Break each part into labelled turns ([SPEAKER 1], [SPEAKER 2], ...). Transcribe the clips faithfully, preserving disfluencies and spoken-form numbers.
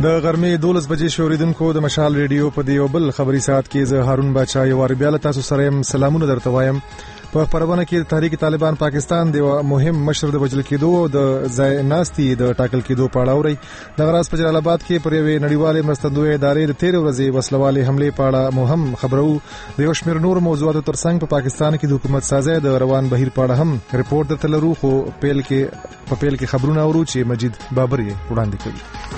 [SPEAKER 1] د غرمې دولس بجې شوریدونکو د مشال ریډیو په دی یو بل خبري ساعت کې زه هارون باچا یو وار بیا له تاسو سره يم. سلامونه درته وایم. په خبرونه کې تحریک طالبان پاکستان د مهم مشر د وجل کېدو د ځای ناستي د ټاکل کېدو په اړه اوري. د غراس په جلال آباد کې پر یوې نړیوالې مرستندوی ادارې د تیر ورځې وسلوالې حمله په اړه مهم خبرو. د یو شمېر نور موضوعاتو ترڅنګ په پاکستان کې د حکومت سازي د روان بهیر په اړه هم ریپورت درته لرو. خو پیل کې په پیل کې خبرونه اورو چې مجید بابر یې وړاندې کوي.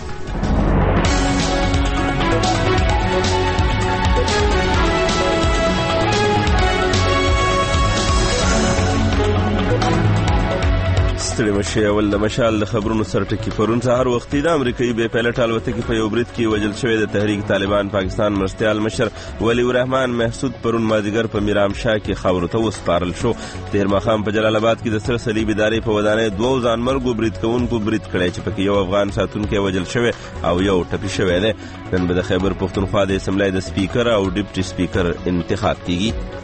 [SPEAKER 2] ستړي مشي اول د مشال د خبرونو سره ټکی پرون سهار وختي د امریکایي بې پایلټ الوتکې په یو برید کې وژل شوی د تحریک طالبان پاکستان مرستیال مشر ولی الرحمن محسود پرون مازیګر په میرام شاه کې خاورو ته وسپارل شو. تیر ماښام په جلال آباد کې د سره صلیب ادارې په ودانۍ دوه ځانمرګو برید کوونکو برید کړی چې پکې یو افغان ساتونکی وژل شوی او یو ټپي شوی دی. نن به د خیبر پښتونخوا د اسمبلی د سپیکر او ډیپټي سپیکر انتخاب کیږي.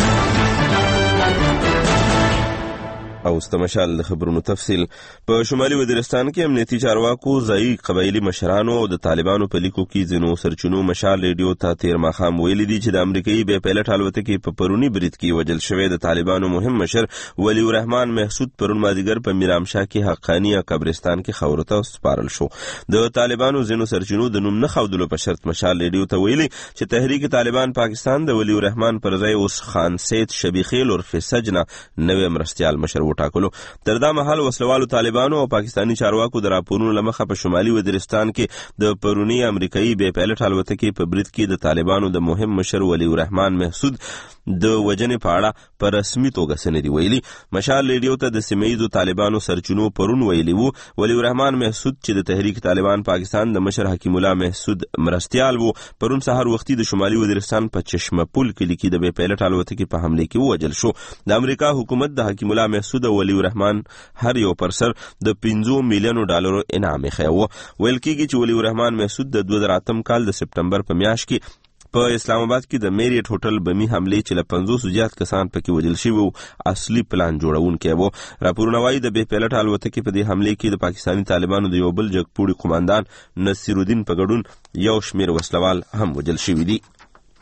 [SPEAKER 2] او استمشال د خبرونو تفصیل. په شمالي وزیرستان کې امنیتي چارواکو ځایي قبایلي مشرانو او د طالبانو په لیکو کې ځینو سرچینو مشال ریډیو ته تیر ماښام ویلي دي چې د امریکایي بې پایلټ الوتکې په پرونی برید کې وژل شوی د طالبانو مهم مشر ولی الرحمن محسود پرون مازیګر په میرام شاه کې حقانی قبرستان کې خاورو ته سپارل شو. د طالبانو ځینو سرچینو د نوم نه ښودلو په شرط مشال ریډیو ته ویلي چې تحریک طالبان پاکستان د ولی الرحمن پر ځای اوس خان سید شبیخیل ورفي سجنه نوې مرستیال مشر ټاکلو. تر دا مهال وسلوالو طالبانو او پاکستانی چارواکو د راپورونو لمخه په شمالي وزیرستان کې د پرونی امریکایي بې پایلټ الوتکې په برید کې د طالبانو د مهم مشر ولی الرحمن محسود د وجنې په اړه په رسمي توګه څه نه دي ویلي. مشال ریډیو ته د سیمهییزو طالبانو سرچینو پرون ویلي وو ولی الرحمن محسود چې د تحریک طالبان پاکستان د مشر حکیم الله محسود مرستیال وو پرون سهار وختي د شمالي وزیرستان په چشمه پل کلي کې د بې پایلټ الوتکې په حمله کې وژل شو. د امریکا حکومت د حکیم الله محسود او ولی الرحمن هر یو پر سر د پنځه میلیونو ډالرو انعام یې ویل کېږي چې ولی الرحمن محسود د دوه زره اتم کال د سپټمبر په میاشت کې په اسلام آباد کې د میریټ هوټل بمی حمله چې له پنځوس زیات کسان پکې وژل شوي وو اصلي پلان جوړونکی وو. راپورونه وایي د بې پایلټ الوتکې په دې حمله کې د پاکستاني طالبانو د یو بل جګپوړي قوماندان نصیر الدین په ګډون یو شمېر وسلوال هم وژل شوي دي.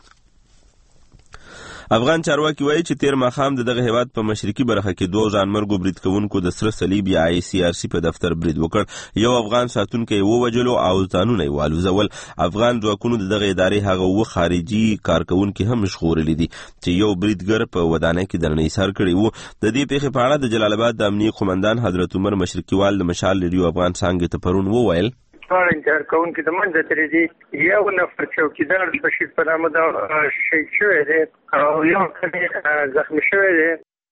[SPEAKER 2] افغان چارواکي وایي چې تیر ماښام د دغه هیواد په مشرقي برخه کې دوه ځانمرګو برید کوونکو د سره صلیب یا آی سی آر سی په دفتر برید وکړ. یو افغان ساتونکی ووژلو او ځانونه یې والوزول. افغان ځواکونو د دغه ادارې هغه اووه خارجي کارکوونکي هم ژغورلي دي چې یو بریدګر په ودانۍ کې درنه ایسار کړی وو. د دې پیښې په اړه د جلال آباد د امنیه قومندان حضرت عمر مشرقیوال د مشال ریډیو افغان څانګې ته پرون وویل
[SPEAKER 3] ټول انتظار کوونکي د منځه ترې دي. یو نفر چوکیدار بشیر په نامه د شهید شوی دی او یو زخمي شوی دی.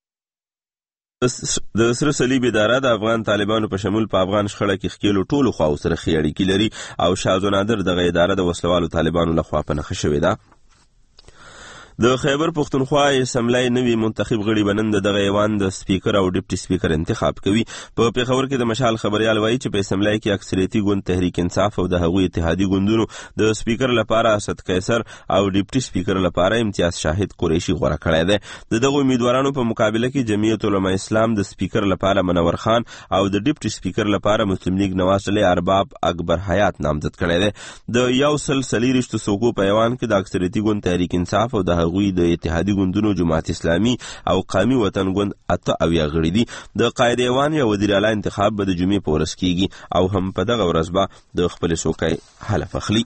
[SPEAKER 2] د سره صلیب اداره د افغان طالبانو په شمول په افغان شخړه کې ښکېلو ټولو خواو سره ښې اړیکې لري او شاه نادر دغه اداره د وسلوالو طالبانو لخوا په نښه شوې ده. د خیبر پښتونخوا اسمبلی نوي منتخب غړي بنن دغه ایوان د سپیکر او ډیپټي سپیکر انتخاب کوي. په پیښور کې د مشال خبريال وایي چې په اسمبلی کې اکثریتي ګوند تحریک انصاف او د هغوی اتحادي ګوندونو د سپیکر لپاره اسد قیصر او ډیپټي سپیکر لپاره امتیاز شاهد قریشي غوړه کړی دی. دغه امیدوارانو په مقابله کې جمعیت علماء اسلام د سپیکر لپاره منور خان او د ډیپټي سپیکر لپاره مسلم لیگ نواز علي ارباب اکبر حیات نامزد کړی دی. د یو سل سلیریشتو سوکو په ایوان کې د اکثریتي ګوند تحریک انصاف او د هغوی د اتحادي ګوندونو جماعت اسلامي او قومي وطن ګوند اته اویا غړي دي. د قائد ایوان یا وزیر اعلی انتخاب به د جمعې په ورځ کیږي او هم په دغه ورځ به د خپل څوکۍ حلف اخلي.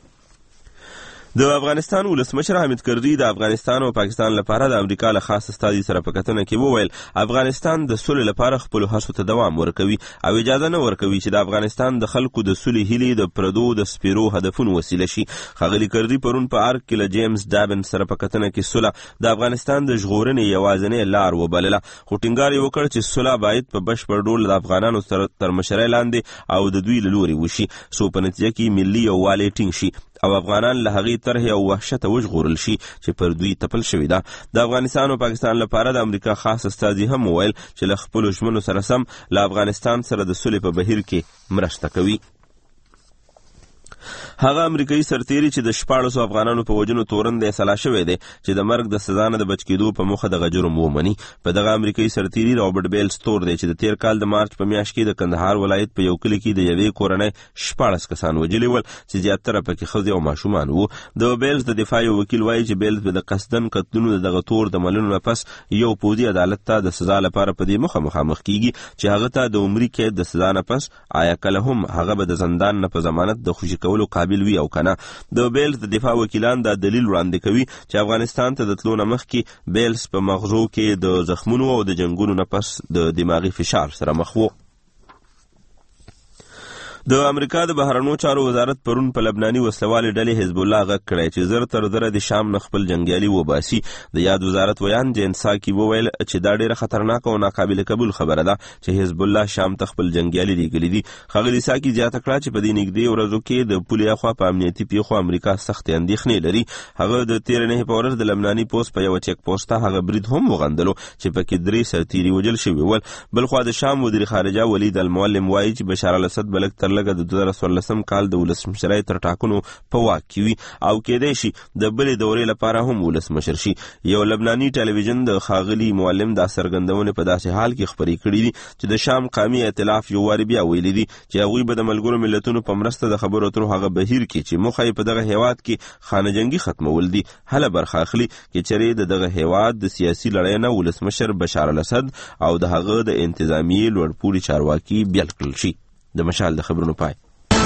[SPEAKER 2] د افغانستان ولسمشر حامد کرزي د افغانستان او پاکستان لپاره د امریکا له خاص استازي سره په کتنه کې وویل افغانستان د سولې لپاره خپل هڅو ته دوام ورکوي او اجازه نه ورکوي چې د افغانستان د خلکو د سولې هیلې د پردو د سپیرو هدفونو وسیله شي. ښاغلي کرزي پرون په ارګ کې له جیمز ډابن سره په کتنه کې صلح د افغانستان د ژغورنې یوازینۍ لار وبلله. خو ټینګار یې وکړ چې صلح باید په بشپړ ډول د افغانانو تر مشرۍ لاندې او د دوی له لوري وشي څو په نتیجه کې ملي یووالی ټینګ شي او افغانان له هغې طرحې او وحشته وژغورل شي چې پر دوی تپل شوې ده. د افغانستان او پاکستان لپاره د امریکا خاص استازي هم وویل چې له خپلو ژمنو سره سم له افغانستان سره د سولې په بهیر کې مرسته کوي. هغه امریکایي سرتیری چې د شپاړسو افغانانو په وجنو تورن د سلا شوی دی چې د مرګ د سزا نه د بچ کېدو په موخه د جرم ومني. په دغه امریکایي سرتیری رابرټ بیلز تور دی چې د تیر کال د مارچ په میاشت کې د کندهار ولایت په یو کلی کې د یوې کورنۍ شپاړس کسان وژلي ول چې زیاتره پکې ښځې او ماشومان وو. د بیلز د دفاع وکیل وایي چې بیلز به د قصدن قتلونو د دغه تور د ملنو نه پس یو پوځي عدالت ته د سزا لپاره په دې مخه مخامخ کیږي چې هغه ته د عمري قید د سزا نه پس آیا کله هم هغه به د زندان نه په ضمانت د خوشي کولو قابل وي او کنه. د بیلز د دفاع وکیلان دا دلیل وړاندې کوي چې افغانستان ته د تلو نه مخکې بیلز په مغزو کې د زخمونو او د جنگونو نه پس د دماغي فشار سره مخ وو. د امریکا د بهرنیو چارو وزارت پرون په لبناني وسلوالې ډلې حزب الله غږ کړی چې زر تر زره د شام نه خپل جنګیالي وباسي. د یاد وزارت ویان جین ساکي وویل چې دا ډیره خطرناک او ناقابل قبول خبره ده چې حزب الله شام ته خپل جنګیالي لیږلي دي. ښاغلي ساکي زیاته کړه چې په دې نږدې ورځو کې د پولې اخوا په امنیتي پیښو امریکا سخت اندېښنې لري. هغه د تیر نه په ورځ د لبناني پوسټ په یو چک پوسټ هغه برید هم وغندلو چې پکې درې سرتیري وژل شوي ول. بلخوا د شام وزیر خارجه ولید المعلم وایي چې بشار الاسد بلک تر لږه د دوه زره څوارلسم کال د ولسمشرۍ تر ټاکنو په واک کې وي او کېدای شي د بلې دورې لپاره هم ولسمشر شي. یو لبناني ټلویزیون د ښاغلي معلم دا څرګندونې په داسې حال کې خپرې کړي دي چې د شام قومي ائتلاف یو وارې بیا ویلي دي چې هغوی به د ملګرو ملتونو په مرسته د خبرو اترو هغه بهیر کې چې موخه یې په دغه هیواد کې خانه جنګي ختمول دي هله برخه اخلي چې چېرې د دغه هیواد د سیاسي لړۍ نه ولسمشر بشار الاسد او د هغه د انتظامیې لوړپوړي چارواکي بیل کړل شي. د مشال د خبرونو پای.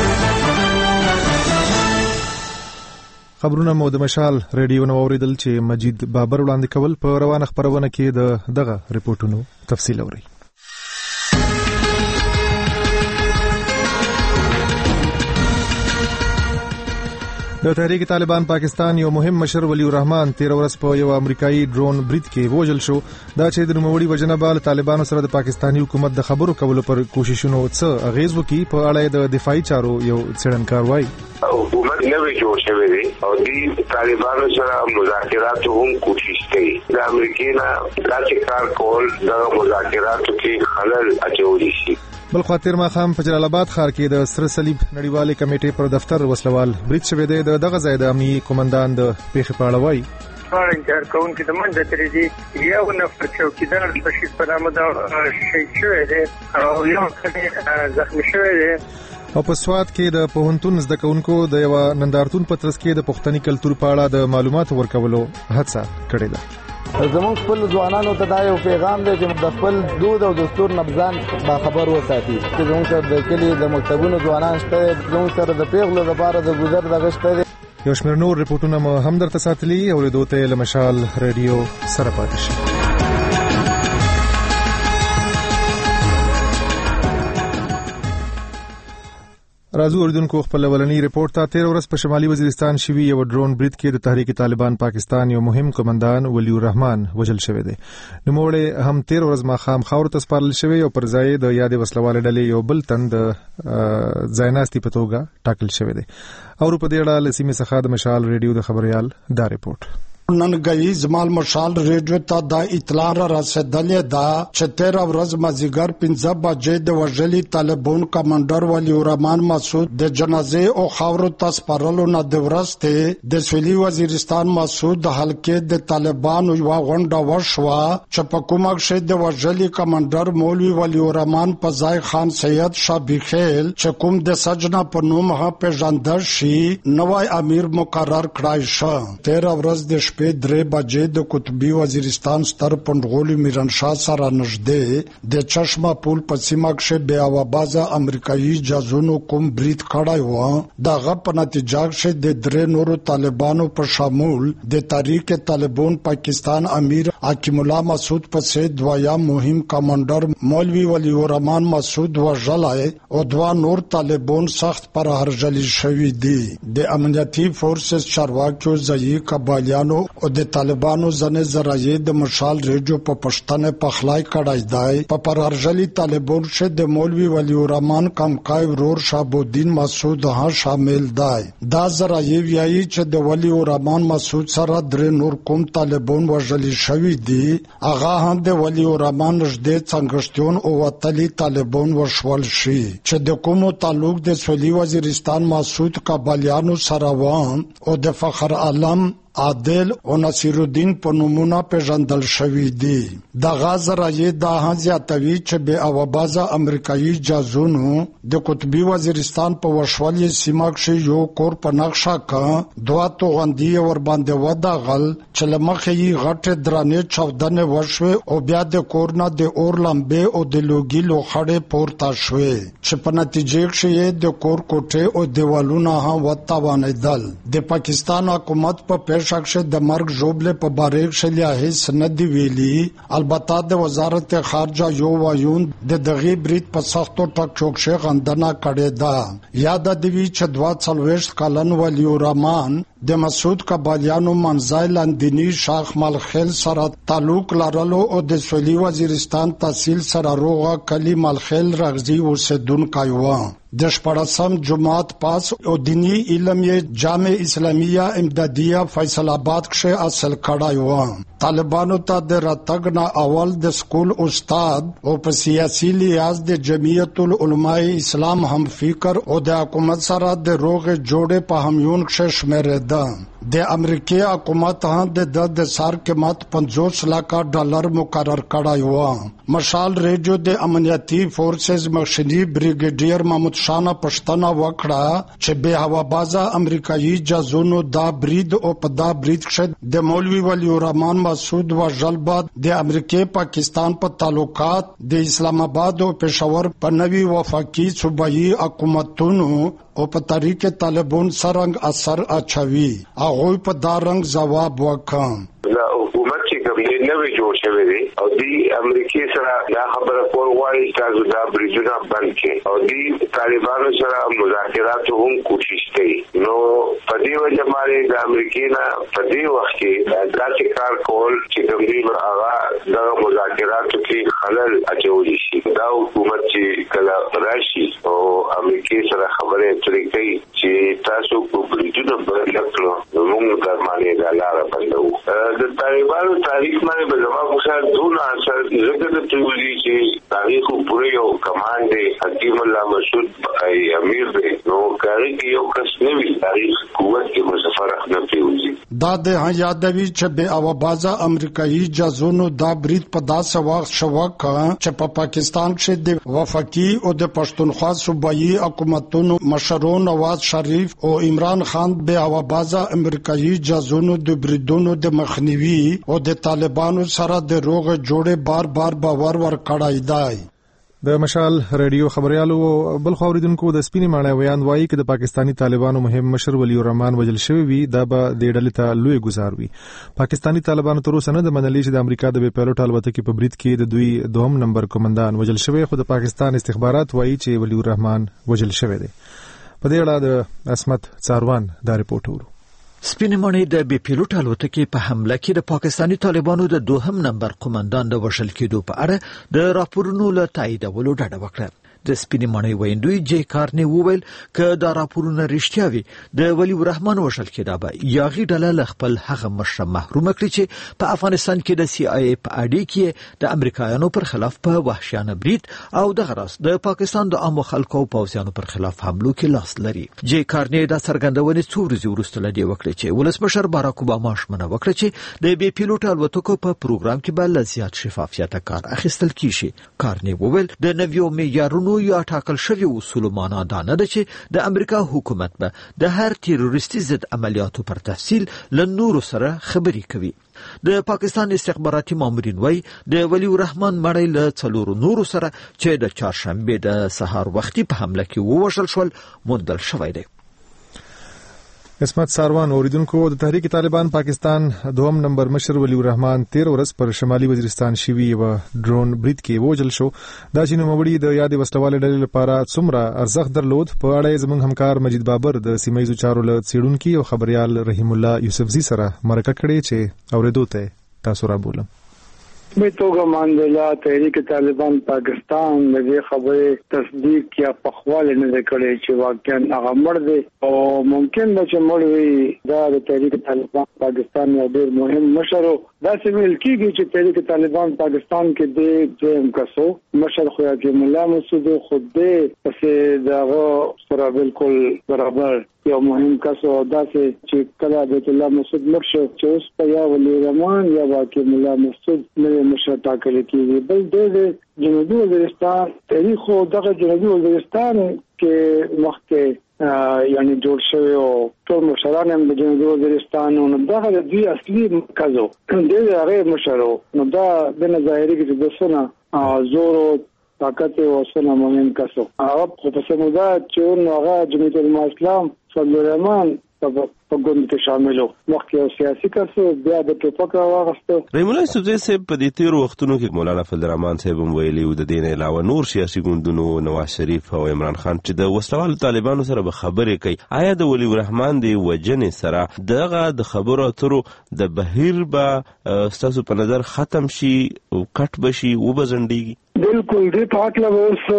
[SPEAKER 1] خبرونه مو د مشال ریډیو نو اوریدل چې مجید بابر وړاندې کول. په روانه خبرونه کې د دغه ریپورتونو تفصیل اوري. د تحریک طالبان پاکستان یو مهم مشر ولی الرحمن تیر ورځ په یو امریکایي ډرون برید کې وژل شو. دا چې د نوموړي وجنه بال طالبانو سره د پاکستاني حکومت د خبرو کولو پر کوششونو څه اغیز وکړي په اړه د دفاعي چارو یو څېړنکار وایي.
[SPEAKER 4] حکومت نوې جوړ شوې دی او د طالبانو سره مذاکرات هم کوشش کوي. د امریکا نه داسې کار کول د مذاکراتو کې خلل اچولی شي.
[SPEAKER 1] بل خاطر ما خام په جلال آباد ښار کې د سره صلیب نړیوالې کمیټې پر دفتر وسلوال برید شوی دی. د دغه ځای د امنیتي قومندان د پیښې په اړه وایي.
[SPEAKER 3] انتظار کوونکي د منځه ترې دي یو نفر چوکیدار بشیر په نامه دا شهید شوی دی او یو کلی زخمي شوی دی.
[SPEAKER 1] او په سوات کې د پوهنتون زده کوونکو د یو نندارتون په ترڅ کې د پښتني کلتور په اړه د معلوماتو ورکولو هڅه کړې ده.
[SPEAKER 5] زموږ خپل ځوانانو ته دا یو پیغام دی چې د خپل دود او دستور نه ځان باخبر وساتي. چې زموږ سره د کلي د مکتبونو ځوانان شته، زموږ سره د پیغلو لپاره د ګذر دغه شته دی.
[SPEAKER 1] یو شمېر نور ریپورټونه مو هم درته ساتلي او لیدو ته له مشال ریډیو سره پاتې شئ. راځو اوریدونکو خپل ولنی ریپورت ته. تیر ورځ په شمالي وزیرستان شوی یو ډرون برید کې د تحریک طالبان پاکستان یو مهم قومندان ولی الرحمن وژل شوی دی. نوموړی هم تیر ورځ ماښام خاورو ته سپارل شوی او پر ځای د یادې وسلوالې ډلې یو بل تن د ځایناستي په توګه ټاکل شوی دی. او په دې اړه له سیمې څخه د مشال ریډیو د خبريال دا ریپورت.
[SPEAKER 6] نن غي زمال مشال ریډیو ته د اطلاع را رسیدلې ده چې تیر ورځ مازیګر پنځه بجې د وژلي طالبان کمانډر ولی الرحمن مسعود د جنازې او خاورو ته سپارلو نه د ورسته د سویلي وزیرستان مسعود حلقې د طالبانو یو غونډه وشوه چې په کومه کې د وژلي کمانډر مولوی ولی الرحمن په ځای خان سید شابخیل چې کوم د سجنا په نوم ها پیژندل شي نوای امیر مقرر کړای شو. تیر ورځ د په درې بجې د قطبی وزیرستان ستر پندغولي میرانشاه سره نږدې د چشمه پول په سیمه کې بیا وبازه امریکایي جاسوسو کوم برید کړای و. دغه په نتیجه کې د درې نورو طالبانو په شامل د تحریک طالبان پاکستان امیر حکیم الله مسعود په سید دوایا مهم کمانډر مولوی ولی الرحمن مسعود وژلای او دوا نور طالبان سخت پر هرجلی شوی دي. د امنیتي فورسز چارواکو ځای قبایلیانو او د طالبانو ځنه زرایي د مشال ریډیو په پښتنه پخلای کړای دی. په پرارجلی طالبان شه د مولوی ولی الرحمن کمکای ورور شابودین مسعود ها شامل دی. دا زرایي ویایي چې د ولی الرحمن مسعود سره درې نور کوم طالبان وژل شوی شوی دی هغه هم د ولی الرحمن نږدې څنګهشتون او وتلی طالبان وشول شي چې د کومو تعلق د سویلي وزیرستان مسعود کابلیانو سره و او د فخر عالم عادل او نصیر الدین په نومونه پیژندل شوی دی د غاز رایې د هانزیاتوي چې به اوبازه امریکایي جازونو د قطبی وزیرستان په وشولې سیمه کې یو کور په نقشه کا دوه توغندي ور باندې وداغل چې لمخې یې غټه درانه چودنه وشوي او بیا د کورنا د اور لمبه او د لوګي لوخړې پورته شوي چې په نتیجه کې د کور کوټه او دیوالونه هم وتاوانېدل د پاکستان حکومت په پیش شخص د مرګ جوړل په باریک شلیا هیڅ نه دی ویلي البته د وزارت خارجه یو وایون د دغه بریټ په سختو ټک چوکشه غندنه کړې ده یاد دی چې دوا څلويش کلن ولی الرحمن د مسعود کابلیانو منځای لاندنی شاخ ملخیل سره تعلق لرلو او د سویلي وزیرستان تحصیل سره روغه کلی ملخیل رغزی اوسیدونکی و د شپږم جماعت پاس او دینی علم یې جامع اسلامیه امدادیه فیصل آباد کې اصل کړای و طالبانو ته د راتګ نه اول د سکول استاد او په سیاسي لیاز د جمعیت العلماء اسلام هم فکر او د حکومت سره د روغ جوړې په هميون کې شمیره ده د امریکای حکومت هم د د سار قیمت پنځوس لک ډالر مقرر کړای و مشال ریډیو د امنیتي فورسز مخشنی بریګیډیر محمود شانه پښتنه وکړه چې به هوابازه امریکایي جازونو دا برید او په دا برید کې د مولوی ولی الرحمن مسعود و جلباد د امریکای پاکستان په تعلقات د اسلام آباد او پېښور په نوي وفاقي صوبایي حکومتونو او په طریق طالبان سرنګ اثر اچوي هغه په دا رنګ جواب وکړ
[SPEAKER 4] دا حکومت چې کوم نه وی جوړ شوی دی او دی امریکای سره دا خبره کول غواړي چې دا بریجونه بند کړي او دی طالبانو سره مذاکرات هم کوشش کوي نو په دې وجه باندې د امریکای نه په دې وخت کې دا چې کار کول چې کوم دی هغه د مذاکراتو کې خلل اچول شي دا حکومت چې کله راشي او امریکای سره خبره اترې کوي چې تاسو کو بریجونه بند کړو نو موږ د باندې دا لار بندو د طالبانو تاریخ باندې به زما په خیال دونه اثر زګر د تولی چې تاریخ پوره یو کمانډ دی حکیم الله مسعود ای امیر دی نو کاری کې یو کس نه وی تاریخ قوت کې مسافر نه پیوځي
[SPEAKER 6] دا د یادوي چې به اوبازه امریکایي جازونو دا برید په داسې وخت شوکه چې په پاکستان کې د وفاقي او د پښتونخوا صوبایي حکومتونو مشرون نواز شریف او عمران خان به اوبازه امریکایي جازونو د بریدونو د مخنیوي او د طالبانو سره د روغ جوړې بار بار باور ور کړای دی
[SPEAKER 1] د مشال ریډیو خبريالو بل خو اوریدونکو د سپینې ماڼۍ ویان وایي چې د پاکستانی طالبانو مهم مشر ولی الرحمن وجل شوی وي دا به د ډلې ته لوی گزار وي پاکستانی طالبانو تر اوسه نه د منلي چې د امریکا د پیلوټ الوتکې په برید کې د دوی دوهم نمبر کمانډان وجل شوی خو د پاکستان استخبارات وایي چې ولی الرحمن وجل شوی دی په دې اړه د اسمت څاروان دا رپورټ ورو
[SPEAKER 7] سپینې ماڼۍ د بي پیلوټ الوتکې په حمله کې د پاکستانی طالبانو د دوهم نمبر قومندان د وشل کېدو په اړه د راپورونو له تاییدولو ډډه وکړه د سپینې ماڼۍ ویندوی جی کارنی وویل ک دا راپورونه رښتیا وي د ولی الرحمن وشل کېدا به یاغي ډله خپل هغه مشر محروم کړي چې په افغانستان کې د سی آی ای په اډې کې د امریکایانو پر خلاف په وحشیانه برید او د غرض د پاکستان د عام خلکو او پوځیانو پر خلاف حملو کې لاس لري جی کارنی دا څرګندونه څو ورځې وروسته لدی وکړه چې ولسمشر باراک اوباما شمنه وکړه چې د بي پیلوټ الوتکو په پروګرام کې به لزیات شفافیت کار اخیستل کیږي کارنی وویل د نویو معیارونو یا ټاکل شوی اصول معنا دا نه ده چې د امریکا حکومت به د هر تیروریستي ضد عملیاتو پر تفصیل له نورو سره خبرې کوي د پاکستان استخباراتي مامورین وایي د ولی الرحمن مړی له څلورو نورو سره چې د چهارشنبه د سهار وختي په حمله کې ووژل شول موندل شوی دی
[SPEAKER 1] اسمت ساروان اوریدونکو د تحریک طالبان پاکستان دوم نمبر مشر ولی الرحمن تیر ورځ پر شمالي وزیرستان شوی و ډرون برید کې وژل شو دا چې نوموړي د یادې وسلوالې ډلې لپاره څومره ارزښت درلود په اړه زموږ همکار مجید بابر د سیمایي چارو له څېړونکي او خبريال رحیم الله یوسفزي سره مرکه کړې چې اوریدو ته تاسو را بولم
[SPEAKER 3] به توګه ماندلا تحریک طالبان پاکستان د دې خبرې تصدیق یا پخواله نه کړي چې واقعا هغه مړ دی او ممکن ده چې مړ وي. دا د تحریک طالبان پاکستان یو ډېر مهم مشر دا چې ویل کېږي چې تحریک طالبان پاکستان کې د دویم کسو مشر خو یې مولا مسعود خود دې پسې دغه سره بالکل برابر یو مهم کسو داسې چې کله بیت الله مسعود مرشد چې اوس په یا ولی رحمان یا واقع مولا مسعود نوې مشر ټاکل کېږي. بل د جنوبي وزیرستان تاریخ او دغه جنوبي وزیرستان کې مخکې یعنی جوړ شوی او ټول مشران هم د جنوبي وزیرستان نو دغه د دوی اصلي مرکز و د هغه مشر نو دا د ظاهري کې د سونه زور او طاقت او سونه مهم کسو هغه په سمودا چې نو هغه جمعیت الاسلام فضل الرحمن په ګوند کې شامل وو مخکې سیاسي کسو بیا د ټوپک راوغسته.
[SPEAKER 2] رحیم الله یوسفزی صاحب په دې تیر وختونو کې مولانا فضل الرحمن صاحب هم ویلي و د دې نه علاوه نور سیاسي ګوندونو نواز شریف او عمران خان چې د وسلوالو طالبانو سره به خبرې کوي آیا د ولی الرحمن د وجنې سره دغه د خبرو اترو د بهیر به ستاسو په نظر ختم شي او کټ بشي و بزندګي؟
[SPEAKER 3] بالکل دې په اړه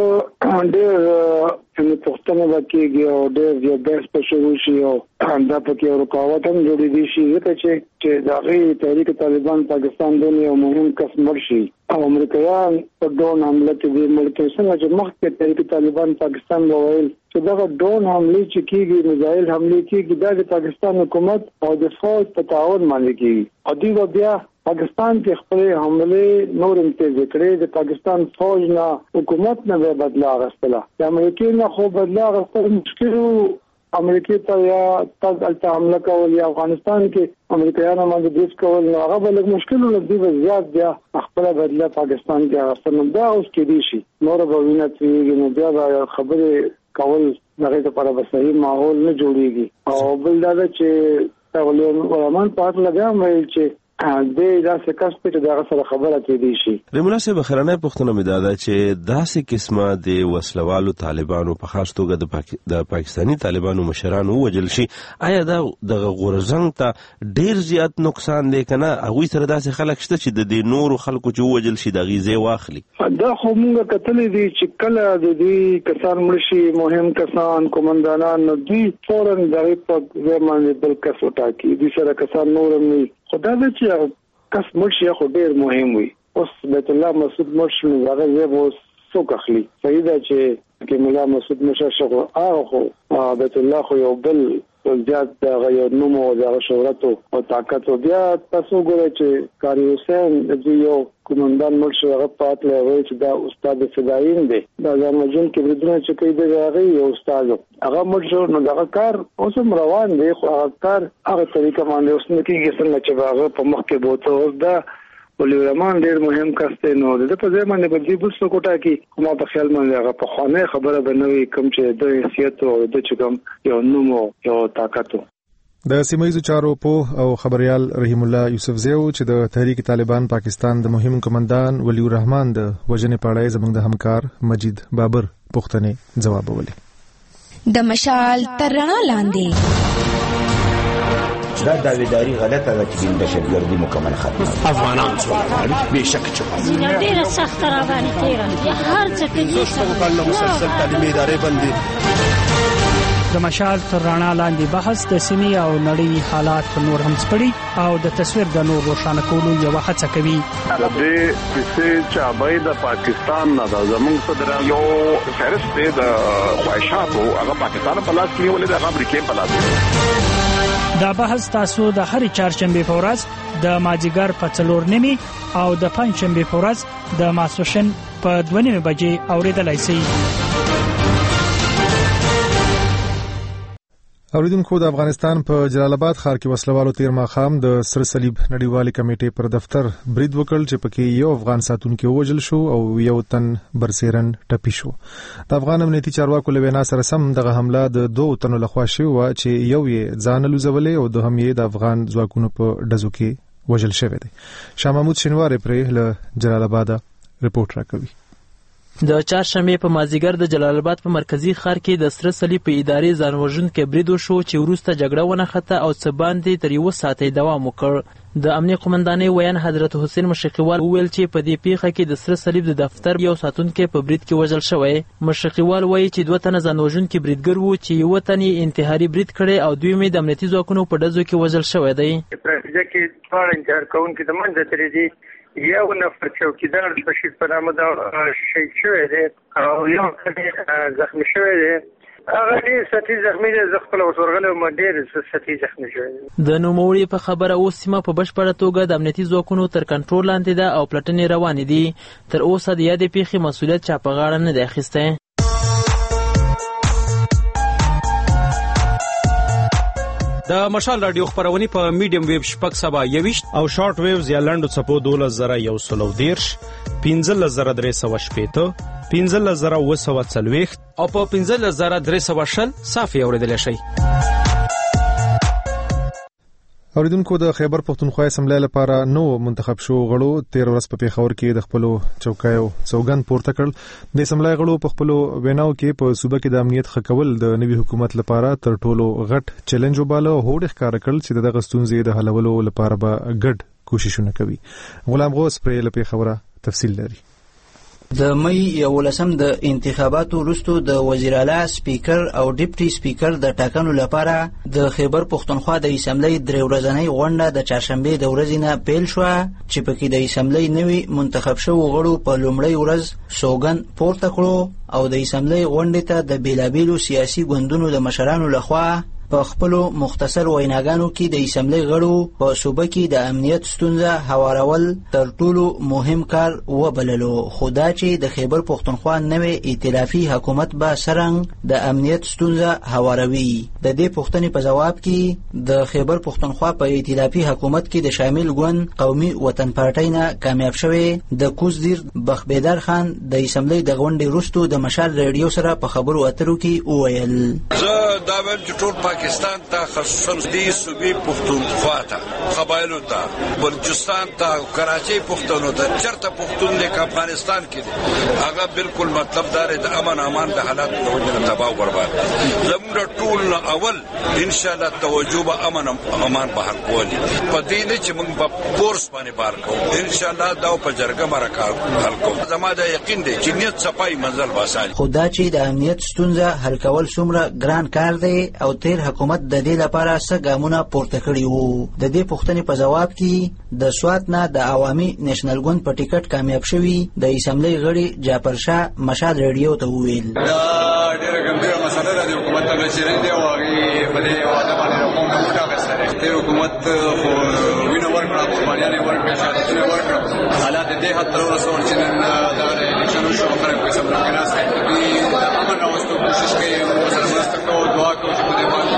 [SPEAKER 3] اوس ډېر چې پښتنه وکیږي او ډېر یو بیس په شروع شي او دا پکې یو رکاوټ هم جوړې دي شي چې چې دغه تحریک طالبان پاکستان د یو مهم کس مرشي او امریکایان په ډون حمله کې د ملک څنګه چې مخکې تحریک طالبان پاکستان وویل چې دغه ډون حمله چې کیږي میزایل حمله کیږي د پاکستان حکومت او د فوج په تعاون باندې کیږي او دوی بیا پاکستان کې خپل حمله نور امتیاز کړي د پاکستان فوج نه حکومت نه بدلا غوښتله د امریکای نه خو بدلا غوښتل مشکل امریکای ته یا تاسو حمله کول یا افغانستان کې امریکایانو باندې دیس کول نو هغه بل مشکل نه دی زیات بیا خپل بدلا پاکستان کې غوښتل دا اوس کې دي شي نور به ویني چې نو بیا خبره کول دغه لپاره به صحیح ماحول نه جوړیږي او بل دا چې تغلیل ورمان پات لګا مې چې د داسې کس په دغه سره خبره کېدی شي.
[SPEAKER 2] رحیم الله صاحب خرانه پښتنه مې دا چې داسې قسمه د وسلوالو طالبانو په خاص توګه د پاک... د پاکستانی طالبانو مشرانو وجل شي آیا دا د غورزنګ ته ډیر زیات نقصان دی کنه هغه سره داسې خلک شته چې د نورو خلکو چې وجل شي د غیزه واخلي؟
[SPEAKER 3] دا خو موږ کتلې دي چې کله د دې کسان مرشي مهم کسان کومندانان دوی فورن دغه په زمانه بل کس وټاکي دي سره کسان نورم نه خدای دې چې کس مرشي خو ډیر مهم وي اوس بیت الله مسعود مرشي هغه یې وو څوک اخلي صحیح ده چې کې مولا مسعود مرشي شغو هغه بیت الله خو یو بل زیات د یو نوم او د شهرت او طاقت او بیا تاسو ګورئ چې کاری حسین د یو کومندان مرشي هغه پاتله وایي چې دا استاد فداین دی دا ځانمجن کې بدونه چې کوي د هغه یو استاد هغه مرشي نو دا کار اوس روان دی خو هغه کار هغه طریقه باندې اوس نه کېږي څنګه چې هغه په مخ کې بوته اوس دا ولی الرحمن ډیر مهم کس دی نو د په ځای باندې په دې بوسو کوټه کې کومه په خیال باندې هغه په خانه خبره بنوي کوم چې د حیثیت او د چکم یو نوم یو طاقت
[SPEAKER 1] د سیمایي چارو په او خبريال رحیم الله یوسفزی چې د تحریک طالبان پاکستان د مهم کمانډان ولی الرحمن د وجنې پاړای زموږ د همکار مجید بابر پښتنې جواب ولې
[SPEAKER 8] د مشال ترنا لاندې
[SPEAKER 9] دا داویداری غلطه ده چې د دهشتګردي مکمل ختمه
[SPEAKER 10] افغانان څو به شک چې
[SPEAKER 11] ډیره سخت را باندې تیرا هر څه کې
[SPEAKER 10] څه کله مسلسل تعلیمي ادارې باندې
[SPEAKER 12] د مشال تر رڼا لاندې بحث د سیمې او نړۍ حالات نور هم سپړي او د تصویر د نور روښانه کولو یو هڅه کوي.
[SPEAKER 13] د دې چې چابای د پاکستان نه د زمونږ صدر یو فهرست دی د خواهشاتو هغه پاکستان په لاس کې ولې د امریکای په لاس کې.
[SPEAKER 12] دا بحث تاسو د هر چهارشنبه په ورځ د ماجیګر په څلور نیمه او د پنځشنبه په ورځ د ماسوشن په دوه نیمه بجې اوریدلای شئ.
[SPEAKER 1] اوریدونکو د افغانستان په جلال آباد ښار کې وسلوالو تیر ماښام د سر صلیب نړیوالې کمیټې پر دفتر برید وکړ چې پکې یو افغان ساتونکي وژل شو او یو تن برسیرن ټپي شو. د افغان امنیتي چارواکو له وینا سره سم دغه حمله د دوه تنو لخوا شوې و چې یو یې ځان لوزولې او دوهم یې د افغان ځواکونو په ډزو کې وژل شوی دی. شاه محمود شینواری پرې له جلال آباد رپورټ راکوي.
[SPEAKER 14] د چهارشنبې په مازیګر د جلال آباد په مرکزی ښار کې د سره صلیب په ادارې ځانوژونکی برید وشو چې وروسته جګړه ونښته او څه باندې تر یوه ساعته دوام وکړ. د امنیه قومندانۍ ویان حضرت حسین مشرقیوال وویل چې په دې پیښه کې د سره صلیب د دفتر یو ساتونکی په برید کې وژل شوی. مشرقیوال وایي چې دوه تنه ځانوژونکي بریدګر وو چې یوه تن یې انتحاري برید کړی او دوی مې د امنیتي ځواکونو په ډزو کې وژل شوی دی.
[SPEAKER 15] په نتیجه کې دواړه انتحار کوونکي د منځه تللي دي. یو نفر چوکیدار بشیر په نامه دا شهید شوی دی او یو زخمی شوی دی. هغه ډېر سطحي زخمي دی. زه خپله ورته ورغلی وم، ډېر سطحي زخمي شوی دی.
[SPEAKER 14] د نوموړي په خبره اوس سیمه په بشپړه توګه د امنیتي ځواکونو تر کنټرول لاندې ده او پلټنې روانې دي. تر اوسه د یادې پیښې مسؤلیت چا په غاړه نه دی اخیستی.
[SPEAKER 16] د مشال رادیو خبرونه په میډیم ویب شپږ سبا یويشت او شارټ ویوز یا لنډو څپو دولس زره یو سلو دیرش پنځلس زره درې سوه شپېته پنځلس زره اوه سوه څلوېښت او په پنځلس زره درې سوه شل صافي اورېدلی شئ.
[SPEAKER 1] اوریدونکو د خیبر پښتونخوا اسمبلی لپاره نو منتخب شو غړو تیر ورځ په پیښور کې د خپلو چوکیو سوګند پورته کړل. د اسمبلی غړو په خپلو ویناو کې په صوبه کې د امنیت ښه کول د نوي حکومت لپاره تر ټولو غټ چیلنج وباله او هوډ ښکاره کړل چې دغه ستونزې د حلولو لپاره به ګډ کوششونه کوي. غلام غوث پرې له پیښوره تفصیل لري.
[SPEAKER 17] د مئی یولسم د انتخاباتو وروسته د وزیر اعلی سپیکر او ډیپټي سپیکر د ټاکنو لپاره د خیبر پښتونخوا د اسمبلی درې ورځنۍ غونډه د چهارشنبې د ورځې نه پیل شوه چې پکې د اسمبلی نوي منتخب شوو غړو په لومړۍ ورځ سوګند پورته کړو او د اسمبلی غونډې ته د بیلابیلو سیاسي ګوندونو د مشرانو لخوا په خپلو مختصر ویناګانو کې د اسمبلی غړو په صوبه کې د امنیت ستونزه هوارول تر ټولو مهم کار وبللو. خو دا چې د خیبر پښتونخوا نوې ائتلافي حکومت به څرنګه د امنیت ستونزه هواروي. د دې پوښتنې په جواب کې د خیبر پښتونخوا په ائتلافي حکومت کې د شامل ګوند قومي وطن پارټۍ نه کامیاب شوی د کوزدیر بخبیدار خان د اسمبلی د غونډې وروسته د مشال ریډیو سره په خبرو اترو کې وویل:
[SPEAKER 18] زه دا وایم چې ټول پاکستان ته خصوصا دې صوبې پښتونخوا ته قبایلو ته بلوچستان ته کراچۍ پښتنو ته چرته پښتون دی که افغانستان کې دی هغه بالکل مطلب دا دی د امن امان د حالات د وجې نه تباه او برباد. زموږ ټول نه اول انشاءالله توجه به امن امان به حل کولي په دې نه چې موږ به فورس باندې بار کوو انشاءالله دا په جرګه مرکه حل کوو. زما دا یقین دی چې نیت صفایي منزل به اسانه.
[SPEAKER 17] خو دا چې د امنیت ستونزه حل کول څومره ګران کار دی او تیر حکومت د دې لپاره څه ګامونه پورته کړي وو. د دې پوښتنې په جواب کې د سوات نه د عوامي نېشنل ګوند په ټیکټ کامیاب شوي د اسمبلی غړي جعفر شاه مشال ریډیو ته وویل:
[SPEAKER 19] دا ډېره ګمبیره مسله ده د حکومت ته چیلنج دی او هغې په دې واده باندې د قوم نه موټه اخیستی دی. تېر حکومت خو وینه ورکړه، قربانیانې ورکړې، شهادتونه ورکړه. حالات د دې حد ته ورسول چې نن دغه الیکشن وشو خلک په اسمبلی کې ناست دي. دوی د امن راوستو کوشش کوي، ورسره مرسته کوو، دعا کوو چې په دې باندې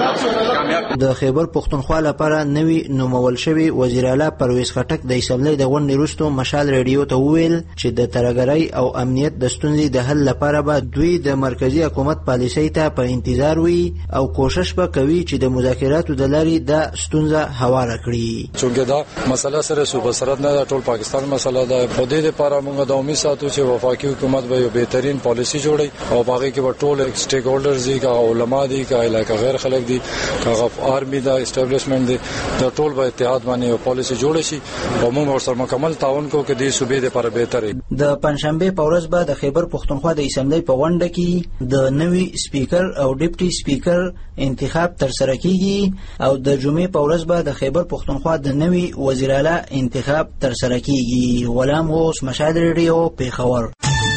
[SPEAKER 17] د خیبر پښتونخوا لپاره نوی نومول شوی وزیر اعلی پرویز خټک د اسمبلی د غونډې وروسته مشال ریډیو ته وویل چې د ترهګرۍ او امنیت د ستونزې د حل لپاره به دوی د مرکزی حکومت پالیسۍ ته په انتظار وي او کوشش به کوي چې د مذاکراتو د لارې د ستونزه هواره کړي.
[SPEAKER 20] چونکه دا مسله سره صوبه سرحد نه ټول پاکستان مسله ده. په دې لپاره موږ د امید ساتو چې وفاقي حکومت به یو بهترین پالیسي جوړي او باقي کې به ټول سټیک هولډرز دي، که علما دي، که علاقه غیر خلک دي، که آرمی دا اسټابلیشمنت دی، د ټول به اتحاد باندې یو پالیسي جوړ شي او موږ ورسره مکمل تعاون کوو چې دې صوبې لپاره بهتري.
[SPEAKER 17] د پنځشنبه په ورځ به د خیبر پښتونخوا د اسمبلی په غونډه کې د نوي سپیکر او ډیپټي سپیکر انتخاب تر سره کیږي او د جمعې په ورځ به د خیبر پښتونخوا د نوي وزیر اعلی انتخاب تر سره کیږي. غلام غوث مشال ریډیو پیښور.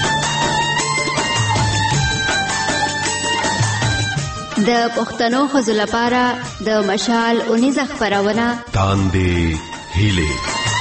[SPEAKER 21] د پښتنو ښځو لپاره د مشال اونیزه خپرونه
[SPEAKER 22] تاندې هیلې.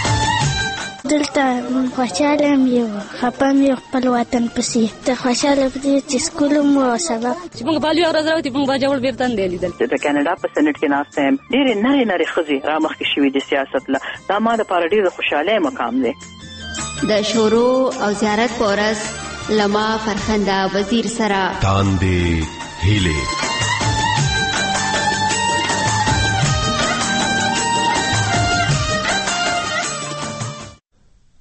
[SPEAKER 23] دلته خوشاله یم، یو خفه یم یو خپل وطن پسې. ته خوشاله په دې چې سکول مو او سبق
[SPEAKER 24] چې موږ بالي ورځ راوتي موږ باجوړ بیرته نه لیدل.
[SPEAKER 25] د کاناډا په سېنات کې ناست یم، ډېرې نرۍ نرۍ ښځې رامخکې شوي د سیاست له. دا ما لپاره ډېر د خوشحالۍ مقام دی.
[SPEAKER 21] د شورو او زیارت په ورځ له ما فرخنده وزیر سره
[SPEAKER 22] تاندې هیلې.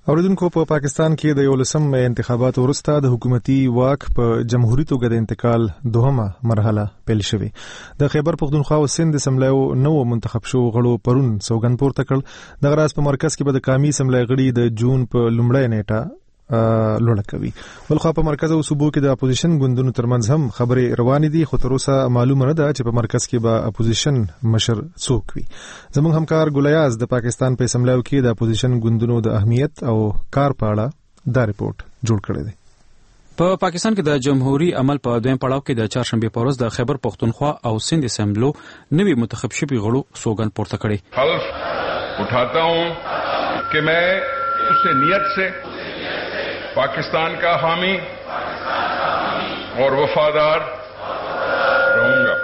[SPEAKER 1] اوریدونکو په پا پاکستان کې د یولسم انتخاباتو وروسته د حکومتي واک په جمهوریت توګه د انتقال دوهمه مرحله پیل شوې. د خیبر پختونخوا او سند اسمبلیو نو منتخب شو غړو پرون سوګند پورته کړ. د غراس په مرکز کې به د قومي اسمبلی غړي د جون په لومړۍ نیټه لوړه کوي. بلخو په مرکز او صوبو کې د اپوزیشن ګوندونو ترمنځ هم خبرې روانې دي، خو تر اوسه معلومه نه ده چې په مرکز کې به اپوزیشن مشر څوک وي. زموږ همکار ګولیاز د پاکستان په اسمبلیو کې د اپوزیشن ګوندونو د اهمیت او کار په اړه دا ریپورت جوړ کړی دی.
[SPEAKER 16] په پا پاکستان کې د جمهوریت عمل په دویم پړاو کې د چهارشنبه په ورځ د خیبر پختونخوا او سند اسمبلو نوي منتخب شوي غړو سوګند پورته کړي.
[SPEAKER 13] حلف اٹھاتا ہوں کہ میں اس نیت سے پاکستان کا حامی اور وفادار رہوں گا.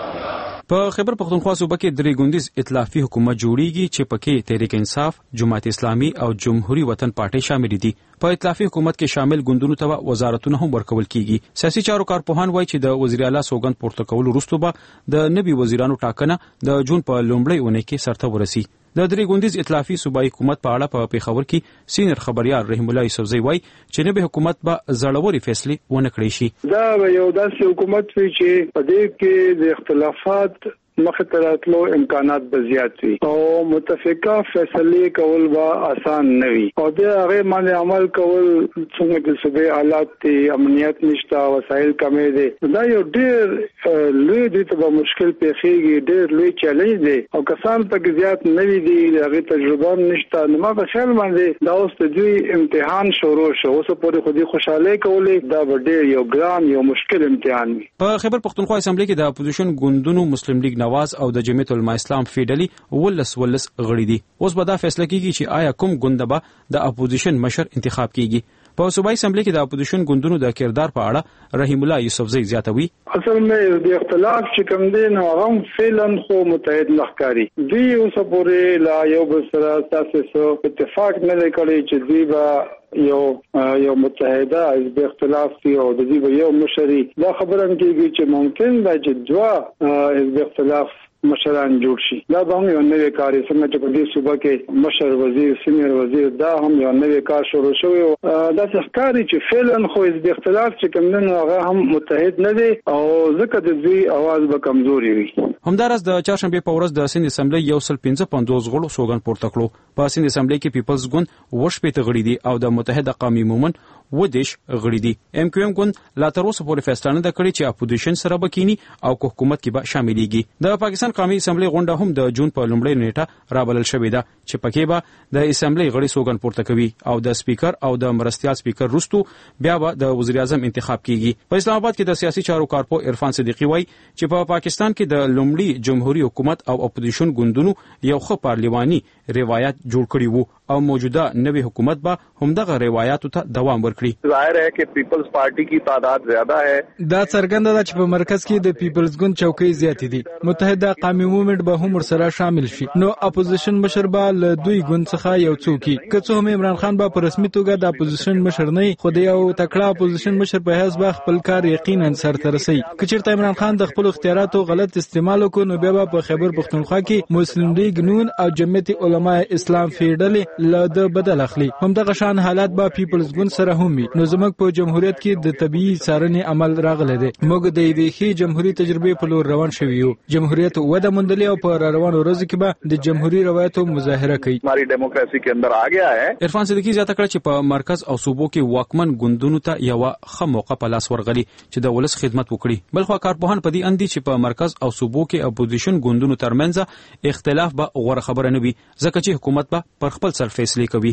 [SPEAKER 16] په خیبر پختونخوا صوبه کې درې ګوندیز ائتلافي حکومت جوړیږي چې پکې تحریک انصاف، جماعت اسلامي او جمهوریت وطن پارټي شامل دي. په ائتلافي حکومت کې شامل ګوندونو ته وزارتونه هم ورکول کیږي. سیاسي چارو کارپوهان وایي چې د وزیر اعلی سوګند پورته کول وروسته به د نوي وزیرانو ټاکنه د جون په لومړۍ اونۍ کې سرته ورسي. د درې ګوندیز ائتلافي صوبایي حکومت په اړه په پیښور کې سینیئر خبريال رحیم الله یوسفزئی وایي چې نوی حکومت به زړوري فیصلې ونه کړي شي.
[SPEAKER 3] دا یو داسې حکومت وي چې په دې کې د اختلافات مخه تراتلو امکانات به زیات وي او متفقه فیصله کول به آسان نه وي او د هغه باندې عمل کول څنګه چې صوبې حالات ته امنیت نشته، وسایل کمې دي، دا یو ډېر لوی دي ته مشکل پیښیږي، ډېر لوی چیلنج دی او کسان پکې زیات نه دي، هغه تجربه نشته. نو ما په خیال باندې دا اوس د دوی امتحان شروع شو، اوس پورې خودي خوشاله کولې دا ډېر یو ګران یو مشکل امتحان وي.
[SPEAKER 16] په خیبر پختونخوا اسمبلی کې د اپوزیشن ګوندونو مسلم لیگ نواز او د جمعیت العلماء اسلام فیډلی ولس ولس غړي دي. اوس به دا فیصله کیږي چې آیا کوم ګوند به د اپوزیشن مشر انتخاب کیږي. په صوبایي اسمبلی کې د اپوزیشن ګوندونو د کردار په اړه رحیم الله یوسفزئی زیاتوي.
[SPEAKER 3] اصل مې د اختلاف چې کوم دي نو هغه فعلا خو متحد لخکاری دی، اوس پورې لا یو بل سره تاسو اتفاق نه لري چې دی به یو یو متحده حزب اختلاف دی او د دې یو مشري. دا خبره هم کیږي چې ممکن دا چې دوا حزب اختلاف مشران جوړ شي. دا به هم یو نوی کار څنګه چې په دې صوبه کې مشر وزیر، سینیئر وزیر، دا هم یو نوی کار شروع شوی. دا ښکاري چې فعلا خو حزب اختلاف چې کوم نه هغه هم متحد نه دی او ځکه د دوی اواز به کمزوري وي.
[SPEAKER 16] همدارس د چهارشنبه په ورځ د سند اسمبلی یو سل پنځه پنځوس غړو سوګند پورته کړو. په سند اسمبلی کې پیپلز ګوند وشپېته غړي دي او د متحده قومي مومن ودیش غړي دي. ایم کیو ایم ګوند لا تر اوسه پورې فیصله نه کړې چې اپوزیشن سره بکینی او حکومت کې به شاملېږي. د پاکستان قومي اسمبلی غونډه هم د جون په لومړۍ نیټه رابلل شوې ده چې پکې به د اسمبلی غړي سوګند پورته کوي او د سپیکر او د مرستیال سپیکر وروسته بیا به د وزیر اعظم انتخاب کیږي. په اسلام آباد کې د سیاسي چارو کارپو عرفان صدیقی وایي چې په پاکستان کې د لومړي جمهوریت حکومت او اپوزیشن ګوندونو یو ښه پارلیماني روایت جوړ کړی وو او موجوده نوی حکومت به همدغه روایتو ته دوام ورکړي.
[SPEAKER 13] ظاهر ہے کہ پیپلز پارٹی کی تعداد زیادہ ہے.
[SPEAKER 2] دا څرګنده ده چې په مرکز کې د پیپلز ګوند چوکۍ زیاتې دي. متحده قومي مومنت به هم ورسره شامل شي. نو اپوزیشن مشر به له دوی ګوند څخه یو څوک وي. که څه هم عمران خان به په رسمي توګه د اپوزیشن مشر نه وي، خو د یو تکړه اپوزیشن مشر په حیث به خپل کار یقینا سرته رسوي. که چېرته عمران خان د خپل اختیاراتو غلط استعمال وکړي نو بیا به په خیبر پختونخوا کې مسلم لیگ نون او جمعیت العلماء اسلام فیډلی له د بدل اخلي. همدغه شان حالات به پیپلز ګوند سره هم وي. نو زموږ په جمهوریت کې د طبيعي څارنې عمل راغلی دی. موږ د یوې ښې جمهوریت تجربې په لور روان شوي یو. جمهوریت وده موندلې او په روانو ورځو کې به د جمهوریت روایتو مظاهره کوي.
[SPEAKER 13] हमारी डेमोक्रेसी के अंदर आ गया है.
[SPEAKER 16] عرفان صدیقی زیاته کړ چې په مرکز او صوبو کې واکمن ګوندونو ته یو ښه موقع په لاس ورغلی چې د ولس خدمت وکړي. بلخو کارپوهان په دې اندي چې په مرکز او صوبو کې اپوزیشن ګوندونو ترمنځ اختلاف به غوړه خبره نه وي ځکه چې حکومت به پر خپل سر فیصله کوي.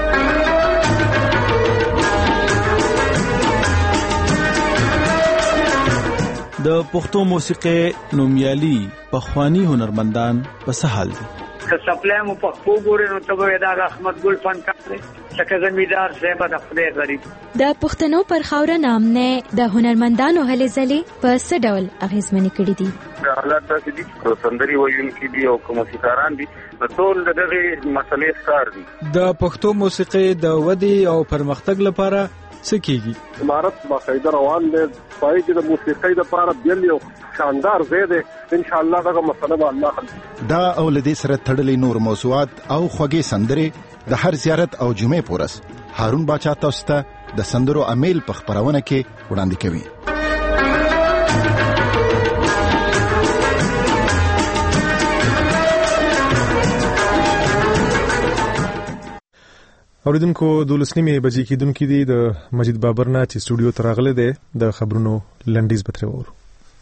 [SPEAKER 4] د پښتو موسیقي نومیالي پخوانی هنرمندان په سهال دي.
[SPEAKER 15] که سپلای مو پښتو ګورې نو ته به دا احمد ګل فنکار دی لکه زمیندار صاحب د خدای غریب.
[SPEAKER 8] د پښتنو پر خاوره نامنه د هنرمندانو هلې ځلې په څه ډول اغیزمنې کړي دي؟
[SPEAKER 13] حالات داسې دي چې سندري ویونکي دي او موسیقاران دي، ټول دغه مسلې ښکار دي.
[SPEAKER 2] د پښتو موسیقي د ودې او پرمختګ لپاره څه کیږي؟
[SPEAKER 5] امارت باقاعده روان دی، پای کې د موسیقۍ لپاره بیل یو شاندار ځای دی. ان شاء الله دغه مسله به الله حل.
[SPEAKER 6] دا او لدې سره تړلې نور موضوعات او خوږې سندرې د هر زیارت او جمعې پورس هارون باچا تاسو ته د سندرو امیل په خبرونه کې وړاندې کوي.
[SPEAKER 1] اوریدونکو دولس نیمې بجې کېدونکې دي د مجید بابر نه چې سټوډیو ته راغلی دی د خبرونو لنډیز به ترې واورو.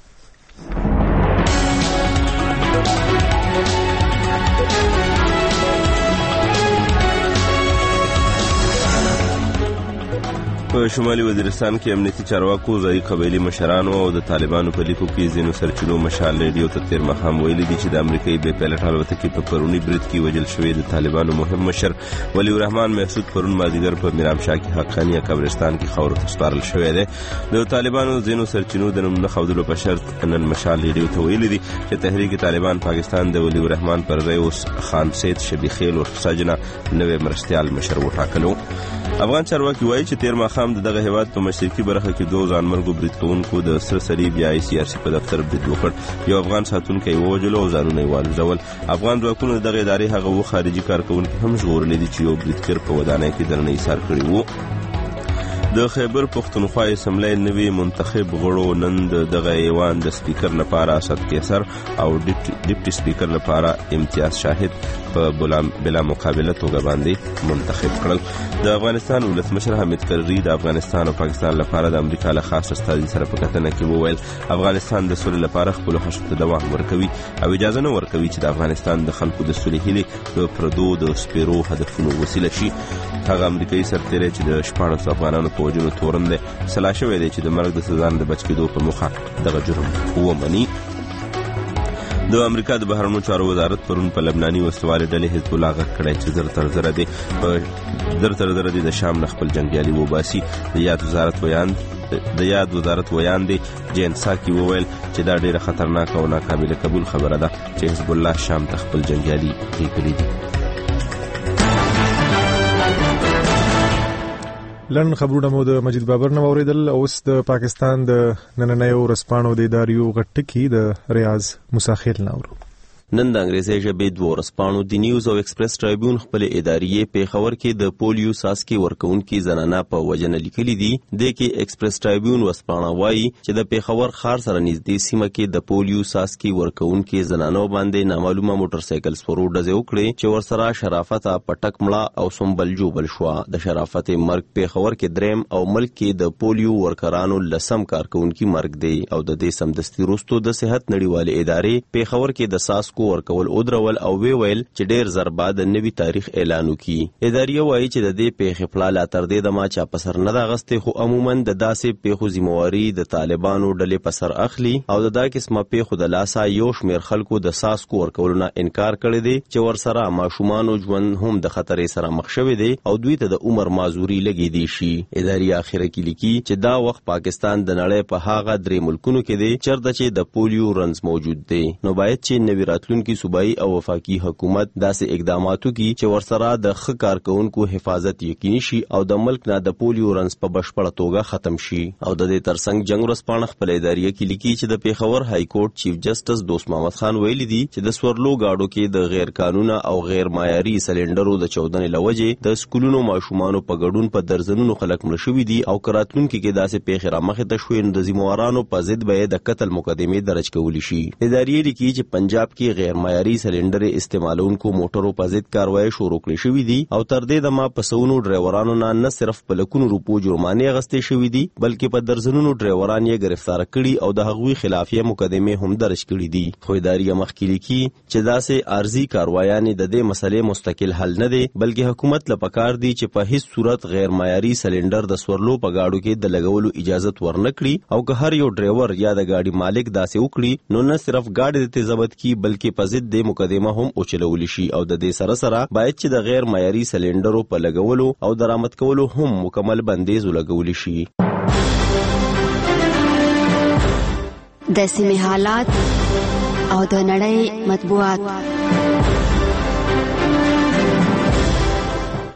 [SPEAKER 7] په شمالي وزیرستان کې امنیتي چارواکو ځایي قبایلي مشرانو او د طالبانو په لیکو کې ځینو سرچینو مشال ریډیو ته تیر ماښام ویلي دي چې د امریکایي بې پیلټ الوتکې په پروني برید کې وژل شوی د طالبانو مهم مشر ولی الرحمن محسود پرون مازدیګر په میرامشاه کې حقانیه قبرستان کې خاورو ته سپارل شوی دی. د طالبانو ځینو سرچینو د نوم نه ښودلو په شرط نن مشال ریډیو ته ویلي دي چې تحریک طالبان پاکستان د ولی الرحمن پر ځای اوس خان سید شبیخیل ورساجنه نوې مرستیال مشر وټاکلو. افغان چارواکي وایي چې تیر ماښام د دغه هیواد په مشرقي برخه کې دوه ځانمرګو برید کوونکو د سره صلیب یا آی سی آر سی په دفتر برید وکړ. یو افغان ساتونکی ووژل او ځانونه یې والوزول. افغان ځواکونو د دغه ادارې هغه اووه خارجي کارکوونکي هم ژغورلي دي چې یو بریدګر په ودانۍ کې دننه ایسار کړي وو. د خیبر پښتونخوا اسمبلی نوي منتخب غړو نن دغه ایوان د سپیکر لپاره اسد کیسر او ډیپټي سپیکر لپاره امتیاز شاهد په بلا مقابله توګه باندې منتخب کړل. د افغانستان ولسمشر حامد کرزي د افغانستان او پاکستان لپاره د امریکا له خاص استازي سره په کتنه کې وویل افغانستان د سولې لپاره خپل هڅو ته دوام ورکوي او اجازه نه ورکوي چې د افغانستان د خلکو د سولې هیلې د پردو د سپیرو هدفونو وسیله شي. هغه امریکایي سرتیری چې د شپاړسو افغانانو په وژنو تورن دی سلا شوی دی چې د مرګ د سزا نه د بچ کېدو په موخه دغه جرم ومني. د امریکا د بهرنیو چارو وزارت پرون په لبناني وسوالې ډلې حزب الله غږ کړی چې زر تر زره دی په زر تر زره دی د شام نه خپل جنګیالي وباسي. د یاد وزارت ویان د یاد وزارت ویان دی جین ساکی وویل چې دا ډیره خطرناک او ناقابل قبول خبره ده چې حزب الله شام ته خپل جنګیالي لیږلي دي.
[SPEAKER 1] لن خبرونه مو د مجید بابر نه اوریدل. اوس د پاکستان د نننیو ورځپاڼو د اداریو غټکی د ریاض مساخیل ناورو.
[SPEAKER 7] نن د انګریزي ژبې دوه ورځپاڼو د نیوز او ایکسپریس ټرایبیون خپل ادارې پیښور کې د پولیو ساسکي ورکوونکي زنانه په وجنه لیکلي دي. د کې ایکسپریس ټرایبیون ورځپاڼه وایي چې د پیښور ښار سره نږدې سیمه کې د پولیو ساسکي ورکوونکي زنانو باندې نامعلومه موټر سایکل سپرو ډزې وکړې چې ورسره شرافت پټک مړه او سنبل جوبل شو. د شرافت مرګ پیښور کې دریم او ملک کې د پولیو ورکرانو لسم کارکونکي مرګ دی او د دې سمدستي وروسته د صحت نړیوالې ادارې پیښور کې د ساسکو ورکول او درول او وی ویل چې ډیر زر بعد نوي تاریخ اعلان وکي. ادارې وایي چې د دې پیښې پلاله تر دې د ما چا پسر نه دا غسته خو عموما د داسې پیښو ذمہواری د طالبانو ډلې پسر اخلي او د دا قسمه پیښو د لاسا یو شمیر خلکو د ساسکو ورکولونه انکار کړی دی چې ورسره ماشومان ژوند هم د خطرې سره مخ شوی دی او دوی ته د عمر معذوري لګی دی شي. ادارې اخر کې لیکي چې دا وخت پاکستان د نړۍ په هاغه درې ملکونو کې دی چرته چې د پولیو رنز موجود دی. نو باید چې نوی راتلونکي صوبایي او وفاقي حکومت داسې اقداماتو کوي چې ورسره د ښه کارکونکو حفاظت یقیني شي او د ملک نه د پولیو رنز په بشپړه توګه ختم شي. او د دې ترڅنګ جنگ ورځپاڼه خپل ادارې کې لیکي چې د پیښور های کورټ چیف جسټس دوست محمد خان ویلي دي چې د سورلو گاډو کې د غیر قانوني او غیر معیاري سلندرو د چودنې لوجې د سکولونو ماشومانو په ګډون په درزنونو خلک مړ شوي دي او کراتلونکو کې داسې پیښې رامخې ته شوې نو د ذمہوارانو په ضد به د قتل مقدمې درج کول شي. ادارې لیکي چې پنجاب کې غیر معیاري سلندر استعمالونکو موټرو په ضد کاروایی شروع کړې شوې دي او تر دې د ما پسونو ډرایورانو نه نه صرف په لکونو روپو جرمانه غستې شوې دي بلکې په درزنونو ډرایوران یې گرفتار کړي او د هغوی خلاف یې مقدمه هم درج کړي دي. خو ادارې مخکې لیکي چې داسې عارضي کاروایان د دې مسلې مستقل حل نه دي بلکې حکومت لپاره دي چې په هیڅ صورت غیر معیاري سلندر د سورلو په گاډو کې د لګولو اجازه ورنکړي او که هر یو ډرایور یا د گاډي مالک داسې وکړي نو نه صرف گاډي د ضبط کی بلکې په ضد د مقدمه هم اوچلول شي او د دې سره سره باید چې د غیر معیاري سلندرو په لګولو او درآمد کولو هم مکمل بندیز ولګول شي.
[SPEAKER 21] د سیمې حالات او د نړۍ مطبوعات.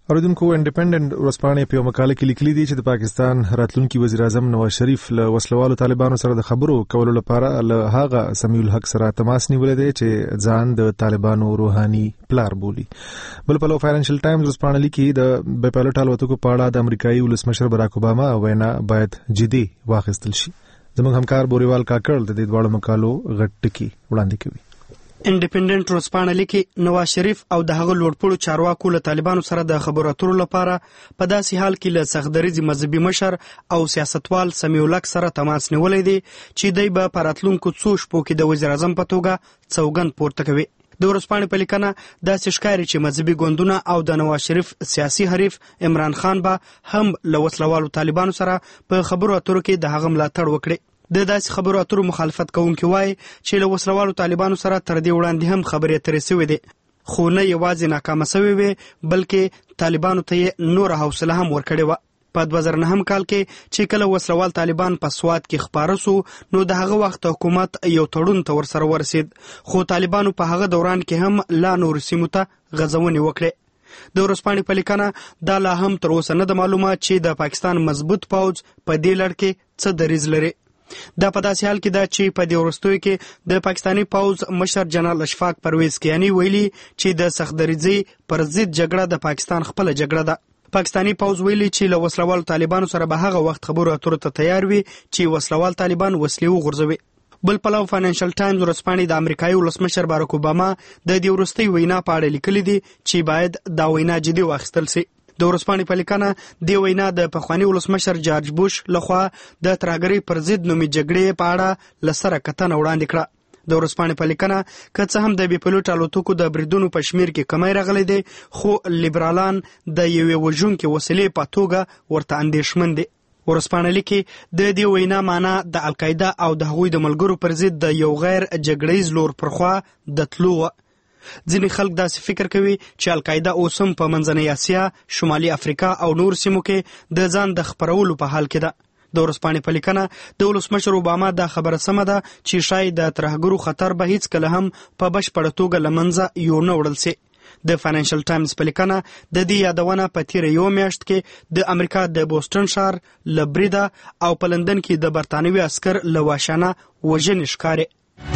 [SPEAKER 1] اوریدونکو انډیپندنت ورځپاڼې په مقاله کې لیکلي دي چې د پاکستان راتلونکي وزیر اعظم نواز شریف له وسلوالو طالبانو سره د خبرو کولو لپاره له هغه سمیع الحق سره تماس نیولې دی چې ځان د طالبانو روحاني پلار بولي. بل په لو فاینانشل ټایمز ورځپاڼه لیکي د بې پایلوټ الوتکو په اړه د امریکایي ولسمشر براک اوباما وینا باید جدي واخیستل شي. زموږ همکار بوریوال کاکړ د دې دواړو مقالو غټ ټکي وړاندې کوي.
[SPEAKER 9] انډیپندنت ورځپاڼه لیکي نواز شریف او د هغه لوړپوړو چارواکو له طالبانو سره د خبرو اترو لپاره په داسې حال کې له سختدریځي مذهبي مشر او سیاستوال سمیع الحق سره تماس نیولی دی چې دی به په راتلونکو څو شپو کې د وزیر اعظم په توګه سوګند پورته کوي. د ورځپاڼې په لیکنه داسې ښکاري چې مذهبي ګوندونه او د نواز شریف سیاسي حریف عمران خان به هم له وسلوالو طالبانو سره په خبرو اترو کې د هغه ملاتړ وکړي. د داسې خبرو اترو مخالفت کوونکي وایي چې له وسلوالو طالبانو سره تر دې وړاندې هم خبرې اترې سوې دي، خو نه یوازې ناکامه سوې وې بلکې طالبانو ته یې نوره حوصله هم ورکړې وه. په دوه زره نهم کال کې چې کله وسلوال طالبان په سوات کې خپاره سو نو د هغه وخت حکومت یو تړون ته ورسره ورسید، خو طالبانو په هغه دوران کې هم لا نور سیمو ته غځونې وکړې. د ورځپاڼې په لیکنه دا لا هم تر اوسه نه ده معلومه چې د پاکستان مضبوط پوځ په دې لړ کې څه دریځ لري. دا په داسې حال کې ده چې په دې وروستیو کې د پاکستاني پوځ مشر جنرال اشفاق پرویز کیانی ویلي چې د سختدریځۍ پر ضد جګړه د پاکستان خپله جګړه ده. پاکستاني پوځ ویلي چې له وسلوال طالبانو سره به هغه وخت خبرو اترو ته تیار وي چې وسلوال طالبان وسلې وغورځوي. بل پلو فاینانشل ټایمز ورځپاڼې د امریکایي ولسمشر باراک اوباما د دې وروستۍ وینا په اړه لیکلي دي چې باید دا وینا جدي واخیستل شي. د ورځپاڼې په لیکنه دې وینا د پخواني ولسمشر جارج بوش لخوا د ترهګرۍ پر ضد نومي جګړې په اړه له سره کتنه وړاندې کړه. د ورځپاڼې په لیکنه که څه هم د بې پایلوټ الوتکو د بریدونو په شمیر کې کمی راغلی دی، خو لیبرالان د یوې وژونکې وسیلې په توګه ورته اندېښمن دي. ورځپاڼه لیکي د دې وینا معنا د القاعده او د هغوی د ملګرو پر ضد د یو غیر جګړیز لور پر خوا د تلو وه. ځینې خلک داسې فکر کوي چې القاعده اوس هم په منځنۍ اسیا، شمالي افریقا او نور سیمو کې د ځان د خپرولو په حال کې ده. د ورځپاڼې په لیکنه د ولسمشر اوباما دا خبره سمه ده چې شاید د ترهګرو خطر به هیڅکله هم په بشپړه توګه له منځه یونه وړل سي. د فاینانشل ټایمز په لیکنه د دې یادونه په تیره یو میاشت کې د امریکا د بوسټن ښار له بریده او په لندن کې د برطانوي عسکر له وحشیانه وژنې ښکاري.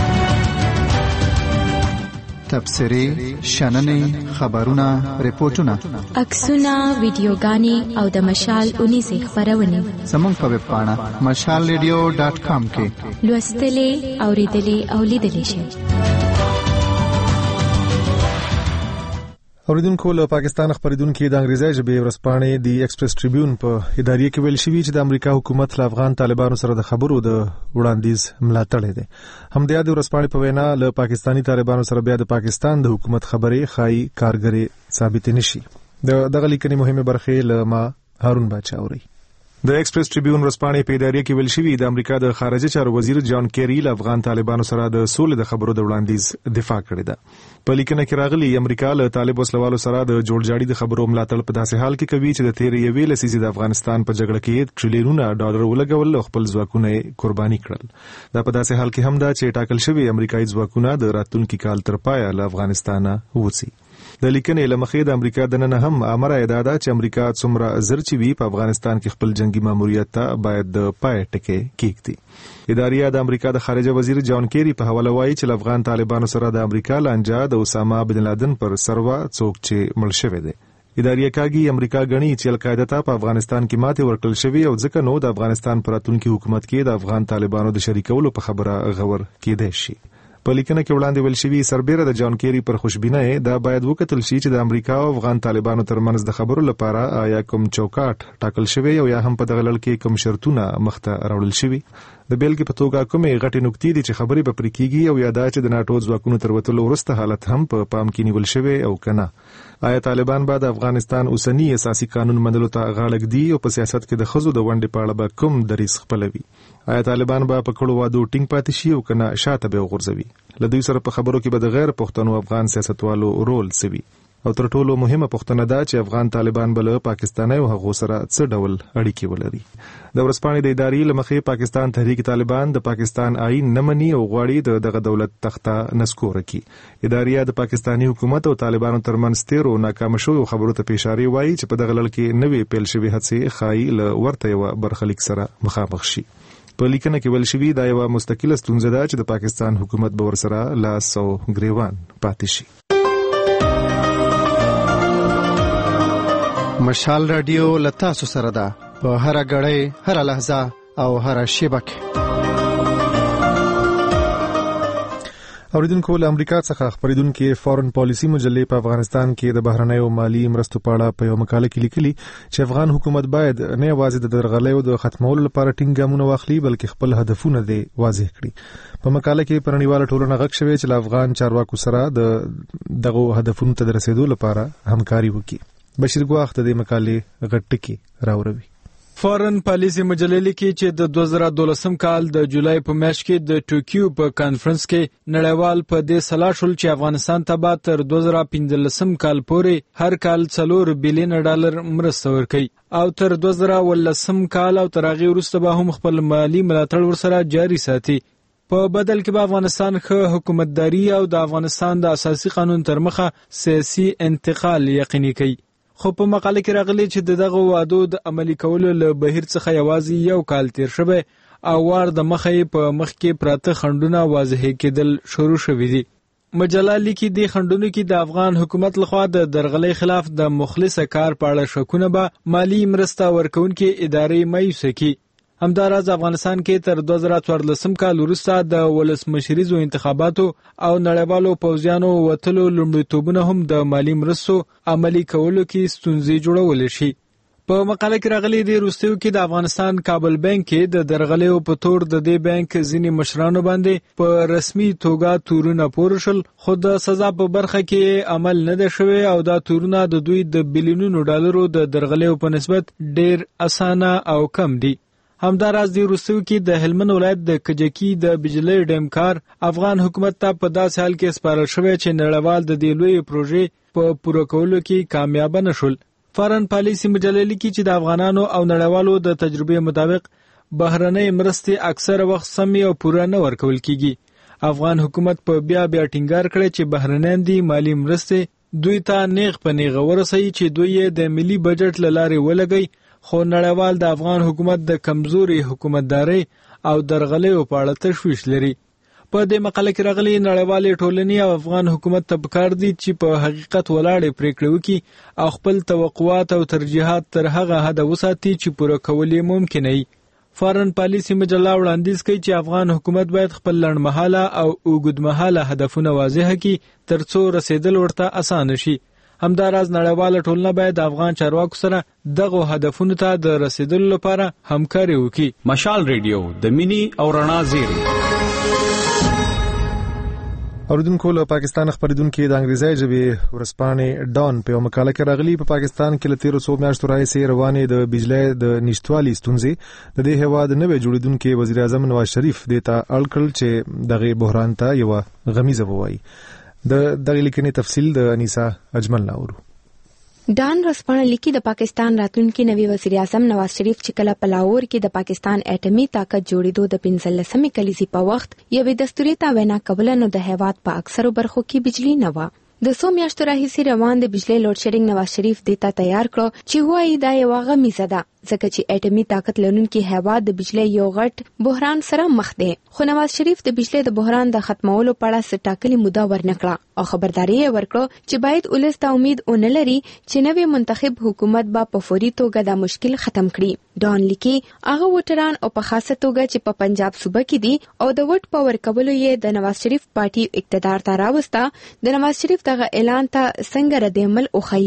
[SPEAKER 10] تبصرې، شننې، خبرونه، ریپورتونه،
[SPEAKER 8] عکسونه، ویډیوګانې او د مشال اونیزې خپرونې
[SPEAKER 10] زموږ په ویب پاڼه مشال ریډیو ډاټ کام کې
[SPEAKER 8] لوستلې، اوریدلې او لیدلې شئ.
[SPEAKER 1] اوریدونکو له پاکستان خبرېدونکو د انګریزي ژبې ورځپاڼې دی ایکسپریس ټریبیون په ادارې کې ویل شوی چې د امریکا حکومت له افغان طالبانو سره د خبرو د وړاندیز ملاتړ دی. همدې د ورځپاڼې په وینا له پاکستانی طالبانو سره بیا د پاکستان د حکومت خبرې خای کارګرې ثابت نشي. د دغه لیکنې مهمه برخه له ما هارون باچا اوري. د ایکسپریس ټریبیون ورځپاڼې په ادارې کې ویل شوی د امریکا د خارجه چارو وزیر جان کیری له افغان طالبانو سره د سولې د خبرو د وړاندیز دفاع کړې ده. په لیکنه کې راغلي امریکا له طالب وسلوالو سره د جوړجاړي د خبرو ملاتړ په داسې حال کې کوي چې د تیرې یوې لسیزې د افغانستان په جګړه کې ټریلیونونه ډالر ولګول او خپل ځواکونه قرباني کړل. دا په داسې حال کې هم ده چې ټاکل شوی امریکایي ځواکونه د راتلونکي کال تر پایه له افغانستانه وځي. د لیکنې له مخې د امریکا دننه هم امر ادا ده چې امریکا څومره زر چې وي په افغانستان کې خپل جنگي ماموریت ته باید د پای ټکی کېږدي. ادارې د امریکا د خارجه وزیر جان کیری په حواله وایي چې افغان طالبانو سره د امریکا لانجه د اسامه بن لادن پر سروا څوک چې مړ شوی دی. ادارې کاږي امریکا غني چې القاعده ته په افغانستان کې ماته ورکړل شوی او ځکه نو د افغانستان پر راتلونکي حکومت کې د افغان طالبانو د شریکولو په خبره غور کېدای شي. په لیکنه کې وړاندې ویل شوی سربېره د جان کیری پر خوشبینۍ دا باید وکتل شي چې د امریکا او افغان طالبانو ترمنځ د خبرو لپاره آیا کوم چوکاټ ټاکل شوی او یا هم په دغه لړ کې کوم شرطونه مخته راوړل شوی. د بیلګې په توګه کومې غټې نکتې دي چې خبرې به پرې کېږي او یا دا چې د ناټو ځواکونو تر وتلو وروسته حالت هم په پام کې نیول شوی او که نه. آیا طالبان به د افغانستان اوسنی اساسي قانون منلو ته غاړه ږدي او په سیاست کې د ښځو د ونډې په اړه به کوم دریځ خپلوي؟ آیا طالبان به په کړو وعدو ټینګ پاتې شي او که نه شاته به وغورځوي؟ له دوی سره په خبرو کې به د غیر پښتنو افغان سیاستوالو رول څه وي؟ او تر ټولو مهمه پوښتنه ده چې افغان طالبان بل پاکستاني او هغه سره څه ډول اړیکې ولري. د ورځپاڼې د ادارې لمخې پاکستان تحریک طالبان د پاکستان آئین نه مني او غواړي دغه دولت تخته نسکور کړي. ادارې د پاکستاني حکومت او طالبانو ترمنځ تیرو ناکام شوو خبرو ته اشاره وایي چې په دغه لړ کې نوې پیل شوې هڅې ښایي له ورته یو برخلیک سره مخامخ شي. په لیکنه کې ویل شوي دا یو مستقله ستونزه ده چې د پاکستان حکومت به ورسره لاس او ګریوان پاتې شي.
[SPEAKER 10] مشال رادیو لتا سو سره ده په هر غړې هر لحظه او هر شیبه کې.
[SPEAKER 1] اوریدونکو له امریکا څخه خبرېدونکو فورن پالیسی مجلې په افغانستان کې د بهرنیو مالی مرستو په اړه په یو مقاله کې لیکلي چې افغان حکومت باید نه یوازې د درغلیو د ختمولو لپاره ټینګ ګامونه واخلي بلکې خپل هدفونه دې واضح کړي. په مقاله کې پرنیواله ټولنه غږ شوی چې افغان چارواکو سره د دغه هدفونو ته رسیدو لپاره همکاري وکړي. بشیر ګواخ د دې مقالې غټ ټکی راوړي.
[SPEAKER 2] فورن پالیسی مجلې لیکي چې د دوه زره دولسم کال د جولای په میاشت کې د ټوکیو په کانفرنس کې نړیوال په دې سلا شول چې افغانستان ته به تر دوه زره پنځلسم کال پورې هر کال څلور بلین ډالر مرسته ورکړي او تر دوه زره ولسم کال او تر هغې وروسته به هم خپل مالی ملاتړ ورسره جاري ساتي. په بدل کې به افغانستان ښه حکومتداري او د افغانستان د اساسي قانون تر مخه سیاسي انتقال یقیني کوي. خو په مقاله کې راغلي چې دغه وعدو د عملي کولو له بهیر څخه یوازې یو کال تیر شوی او وار د مخې په مخ کې پراته خندونه واضح کېدل شروع شوي دي. مجله لیکي د خندونو کې د افغان حکومت لخوا د درغلۍ خلاف د مخلصه کار په اړه شکونه به مالی مرسته ورکوونکې ادارې مایوسه کړي. همداراز افغانستان کې تر دوه زره څوارلسم کال وروسته د ولسمشریزو انتخاباتو او نړیوالو پوځیانو وتلو لومړیتوبونه هم د مالی مرستو عملي کولو کې ستونزې جوړولی شي. په مقاله کې راغلي د روسیو کې د افغانستان کابل بانک کې د درغلیو په تور د دې بانک ځینې مشرانو باندې په رسمي توګه تورونه پورې شول خو د سزا په برخه کې عمل نه ده شوی او دا تورونه د دوی د بلیونونو ډالرو د درغلیو په نسبت ډیر اسانه او کم دي. همداراز د روسیو کې د هلمند ولایت د کجکی د بجلی ډیم کار افغان حکومت ته په داسې حال کې سپارل شوی چې نړیوال د دې لوی پروژې په پوره کولو کې کامیاب نه شول. فورن پالیسی مجلې لیکي چې د افغانانو او نړیوالو د تجربې مطابق بهرنۍ مرستې اکثر وخت سمې او پوره نه ورکول کیږي. افغان حکومت په بیا بیا ټینګار کړی چې بهرنیان دي مالی مرستې دوی ته نیغ په نیغه ورسوي چې دوی یې د ملي بجټ له لارې ولګوي خو نړیوال د افغان حکومت د کمزوري حکومتداري او درغلیو په اړه تشویش لري. په دې مقاله کې راغلي نړیوالې ټولنې او افغان حکومت ته پکار دي چې په حقیقت ولاړې پریکړې وکړي او خپل توقعات او ترجیحات تر هغه حده وساتي چې پوره کول یې ممکن وي. فورن پالیسی مجله وړاندیز کوي چې افغان حکومت باید خپل لنډمهاله او اوږدمهاله هدفونه واضح کړي ترڅو رسیدل ورته اسانه شي. همداراز نړیواله ټولنه باید د افغان چارواکو سره دغه هدفونو ته د رسیدلو لپاره همکاري وکړي.
[SPEAKER 16] مشال ریډیو د مینی او رڼا زیری.
[SPEAKER 1] اوریدونکو له پاکستان خبرېدونکو د انګریزي ژبې ورځپاڼې ډان په مقاله کې راغلي په پاکستان کې له تیرو څو میاشتو راهیسې روانې د بجلی د نشټوالي ستونزې د دې هیواد نوې جوړیدونکو وزیر اعظم نواز شریف دیتا اړکل چې دغه بحران ته یو غمیزه وایي. د دغه لیکنې تفصیل د انیسا اجمل لاورو.
[SPEAKER 8] ډان ورځپاڼه لیکي د پاکستان راتلونکي نوي وزیر اعظم نواز شریف چې کله په لاهور کې د پاکستان اټومي طاقت جوړېدو د پنځلسمې کلیزې په وخت یوې دستوري ته وینا کوله نو د هیواد په اکثرو برخو کې بجلی نه و. د څو میاشتو راهیسې روان د بجلی لوډ شیډینګ نواز شریف دیتا تیار کړو چې وایي دا یو غمیزه ده ځکه چې اټومي طاقت لرونکي هیواد د بجلی یو غټ بحران سره مخ دی. خو نواز شریف د بجلی د بحران د ختمولو په اړه څه ټاکلې موده ورنکړه او خبرداري یې ورکړه چې باید ولس ته امید ونه لري چې نوې منتخب حکومت به په فوري توګه دا مشکل ختم کړي. ډان لیکي هغه وټران او په خاصه توګه چې په پنجاب صوبه کې دي او د وټ په ورکولو یې د نواز شریف پارټي اقتدار ته راوسته د نواز شریف دغه اعلان ته څنګه رد عمل وښیي.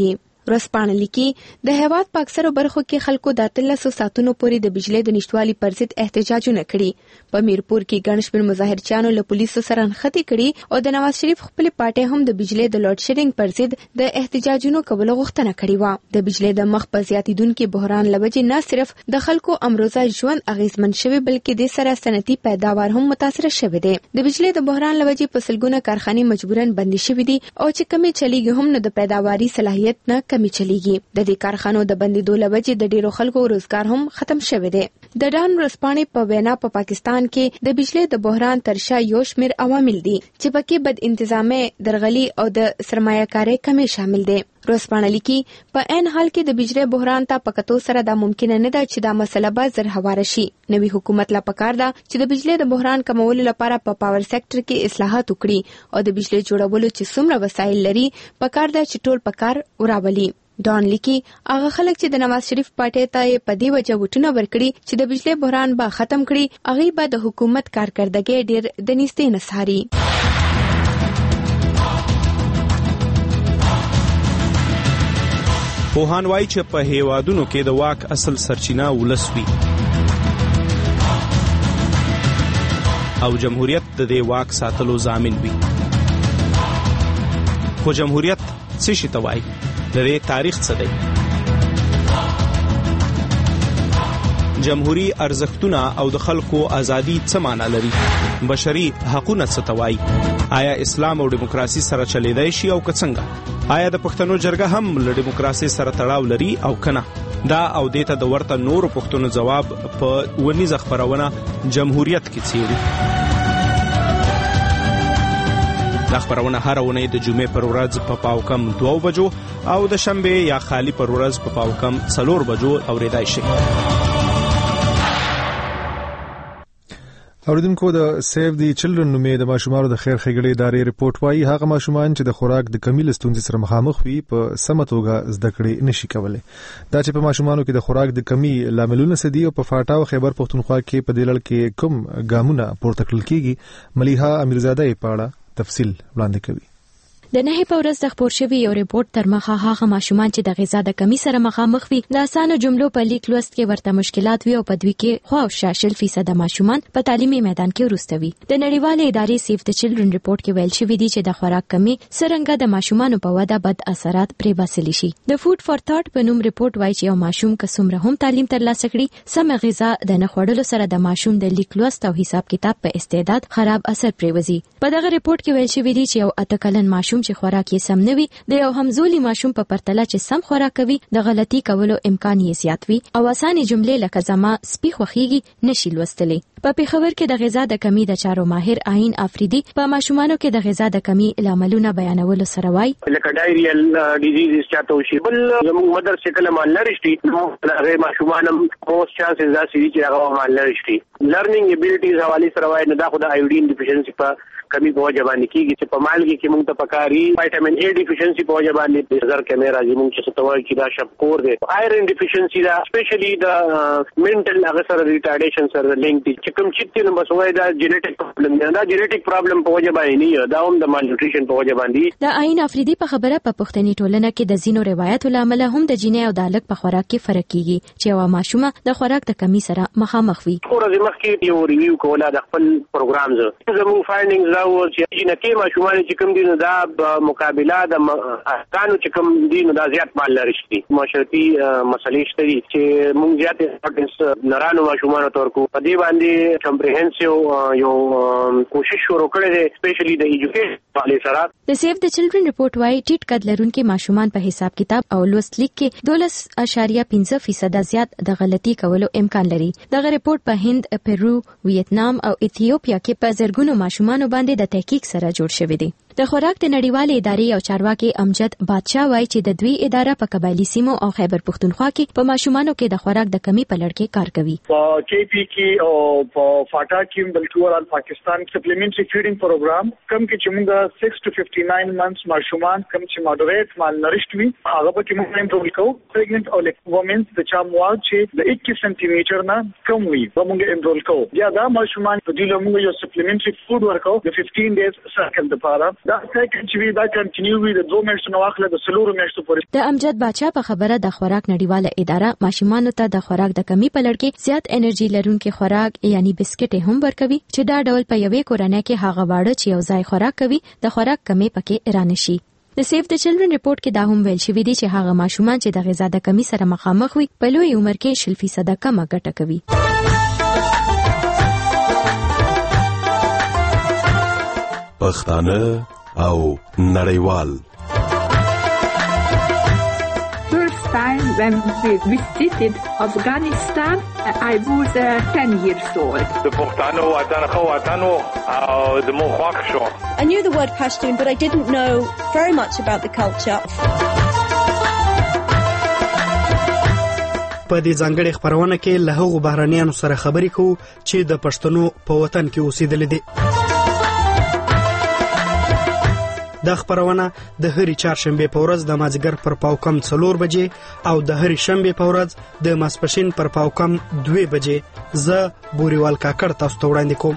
[SPEAKER 8] ورځپاڼه لیکي د هیواد په اکثرو برخو کې خلکو د اتلسو ساعتونو پورې د بجلی د نشټوالي پر ضد احتجاجونه کړي. په میرپور کې ګڼ شمېر مظاهرچیانو له پولیسو سره نښتې کړي او د نواز شریف خپلې پارټۍ هم د بجلی د لوډ شیډینګ پر ضد د احتجاجونو کولو غوښتنه کړې وه. د بجلی د مخ په زیاتیدونکي بحران له وجې نه صرف د خلکو امروزه ژوند اغیزمن شوی بلکې د سره صنعتي پیداوار هم متاثر شوی دی. د بجلی د بحران له وجې په سلګونه کارخانې مجبوراً بندي شوي دي او چې کمې چلیږي هم نو د پیداواري صلاحیت نه کمې چلیږي. د دې کارخانو د بندیدو له وجې د ډیرو خلکو روزګار هم ختم شوی دی. د ډان ورځپاڼې په وینا په پاکستان کې د بجلی د بحران تر شا یو شمېر عوامل دي چې پکې بد انتظامي، درغلي او د سرمایه کارۍ کمی شامل دي. ورځپاڼه لیکي په عین حال کې د بجلی بحران ته په کتو سره دا ممکنه نه ده چې دا مسله به زر هواره شي. نوي حکومت لا پکار ده چې د بجلی د بحران کمولو لپاره په پاور سېکټر کې اصلاحات وکړي او د بجلی جوړولو چې څومره وسایل لري پکار ده چې ټول پکار وراولي. ډان لیکي هغه خلک چې د نواز شریف پارټۍ ته په دې وجه وټونه ورکړي چې د بجلی بحران به ختم کړي، هغه به د حکومت کارکردګي ډیر د نږدې نساري.
[SPEAKER 16] پوهان وایي چې په هیوادونو کې د واک اصل سرچینه ولس وي او جمهوریت د دې واک ساتلو ضامن وي. خو جمهوریت څه شي ته وایي؟ د دې تاریخ څه دی؟ جمهوری ارزښتونه او د خلکو ازادي څه معنا لري؟ بشري حقوقونه څه ته وایي؟ آیا اسلام او دیموکراسي سره چلیدای شي او که څنګه؟ آیا د پښتنو جرګه هم له دیموکراسي سره تړاو لري او کنه؟ دا او دیته د ورته نورو پښتنو جواب په ونیزه خبرونه جمهوریت کې څیړي. دا خبرونه هر ونې د جمعې پر ورځ په پاو کم دوه بجو او د شنبه یا خالی پر ورځ په پاو کم څلور بجو اوریدای شي.
[SPEAKER 1] اوریدونکو د سیو دی چلډرن نومې د ماشومانو د خیر ښېګړې ادارې ریپورت وايي هغه ماشومان چې د خوراک د کمی له ستونزې سره مخامخ وي په سمه توګه زده کړې نشي کولی. دا چې په ماشومانو کې د خوراک د کمی لاملونه څه دي او په فاټا او خیبر پښتونخوا کې په دې لړ کې کوم ګامونه پورته کړل کېږي، ملیحه امیرزاده یې په اړه تفصیل وړاندې کوي.
[SPEAKER 11] د نهي په ورځ د خبر شوی یو ریپورت تر مخه هغه ماشومان چې د غذا د کمی سره مخامخ وي د اسانه جملو په لیک لوست کې ورته مشکلات وي او په دوی کې خو او شاشل فیصد ماشومان په تعلیمي میدان کې وروسته وي. د نړیوالې ادارې سیف د چلډرن ریپورت کې ویل شوی دی چې د خوراک کمی څرنګه د ماشومانو په وده بد اثرات پرې باسلی شي. د فود فار تھاټ په نوم ریپورت وایي چې یو ماشوم که څومره هم تعلیم ترلاسه کړي، سم غذا د نه خوړلو سره د ماشوم د لیک لوست او حساب کتاب په استعداد خراب اثر پرېوزي. په دغه ریپورت کې ویل شوی دی چې یو اته کلن ماشوم چې خوراک یې سم نوي د یو همزولي ماشوم په پرتله چې سم خوراک کوي د غلطي کولو امکان یې زیات وي او اسانه جملې لکه زما سپي خوخيږي نشي لوستلی. په پیښور کې د غذا د کمی د چارو ماهر عین افریدي په ماشومانو کې د غذا د کمی لاملونه بیانولو سره وایي
[SPEAKER 12] لکه ډایریل ډیزیز چاته شي بل زموږ مدر شکل مال لري نو هغه ماشومان موست چانسز داسې چې هغه مال لري لرنینګ ابیلیټیز حواله سره وایي نه دا خو د ایوډین ډیفیشنسي په کمی په وجه باندې کیږي چې په مالګي کې موږ ته پکاري وټامین اے ډیفیشنسي په وجه باندې نظر کیمرا چې موږ چې ستوي چې دا شپکور دی آیرن ډیفیشنسي دا سپیشلی د منټل هغه سره ریټارډیشن سره لینک دي چې کوم چې نو بس وای دا جینیټک پرابلم دی دا جینیټک پرابلم په وجه باندې نه دا هم د مال نیوټریشن په وجه باندې.
[SPEAKER 11] د عین افریدي په خبره په پښتني ټولنه کې د زینو روایت لامل هم د جینې او د الګ په خوراک کې فرق کیږي چې یو ماشومه د خوراک د کمی سره مخامخ وي.
[SPEAKER 12] ورځ مخکې یو ریویو کوله د خپل پروګرامز زموږ فایندینګز دا و چې جنکه ماشومان چې کوم دي نو دا مقابله د احکامو چې کوم دي نو دا زیات مال لري شي معاشرتي مسلې شته چې موږ زیات امپورټنس نرانو ماشومان تورکو په دې باندې کمپریهنسیو یو کوشش شروع کړی دی سپیشلی د ایجوکیشن والے سره.
[SPEAKER 11] د سیف د چلډرن ریپورت وايي ټیټ قد لرونکي ماشومان په حساب کتاب او لوست لیک کې دولس اعشاریه پنځه فیصد زیات د غلطي کولو امکان لري. دغه ریپورت په هند، پیرو، ویتنام او ایتھیوپیا کې په زرګونو ماشومان باندې د تحقیق سره جوړ شوی دی. د خوراک د نړیوالې ادارې او چارواکي امجد بادشاه وایي چې د دوی اداره په قبایلی سیمو او خیبر پښتونخوا کې په ماشومانو کې د خوراک د کمی په لړ کې کار کوي.
[SPEAKER 14] په کے پی کې او په فاټا کې بلکې ورال پاکستان سپلیمنټري فیډینګ پروګرام کم کې چې موږ سکس ټو ففټي ناین منثس ماشومان کم چې ماډریټ مال نریشت وي هغه به کې موږ انټرول کوو پریګننټ او لیک وومنز د چا مواد چې د اکیس سانتي میټر نه کم وي به موږ انټرول کوو. یا دا ماشومان په دې له موږ یو سپلیمنټري فود ورکو د ففټین ډیز سایکل لپاره دا سایکل چې وی دا کنټینیو وي د دوه میاشتو نه واخله د څلورو میاشتو پورې.
[SPEAKER 11] د امجد باچا په خبره د خوراک نړیواله اداره ماشومانو ته د خوراک د کمی په لړ کې زیات انرژي لرونکي خوراک یعنی بسکټ هم ورکوي چې دا ډول په یوې کورنۍ کې هغه واړه چې یو ځای خوراک کوي د خوراک کمی پکې رانشي. د سیف د چلډرن ریپورت کې دا هم ویل شوی دی چې هغه ماشومان چې د غذا د کمی سره مخامخ وي په لوی عمر کې شل فیصد کمه ګټه کوي.
[SPEAKER 22] پښتانه او نړیوال.
[SPEAKER 17] First time when we visited Afghanistan, I was uh, ten years old.
[SPEAKER 18] د پښتانه وطن خو وطن او د مو خوښ شو.
[SPEAKER 19] I knew the word Pashtun, but I didn't know very much about the culture.
[SPEAKER 9] په دې ځانګړي خبرونه کې له هغو بهرانيانو سره خبرې کوو چې د پښتنو په وطن کې اوسېدل دي. دا خبرونه د هرې چهارشنبه په ورځ د مازیګر پر پاو کم څلور بجې او د هرې شنبه په ورځ د ماسپښین پر پاو کم دوه بجې زه بوريوال کاکړ تاسو ته وړاندې کوم.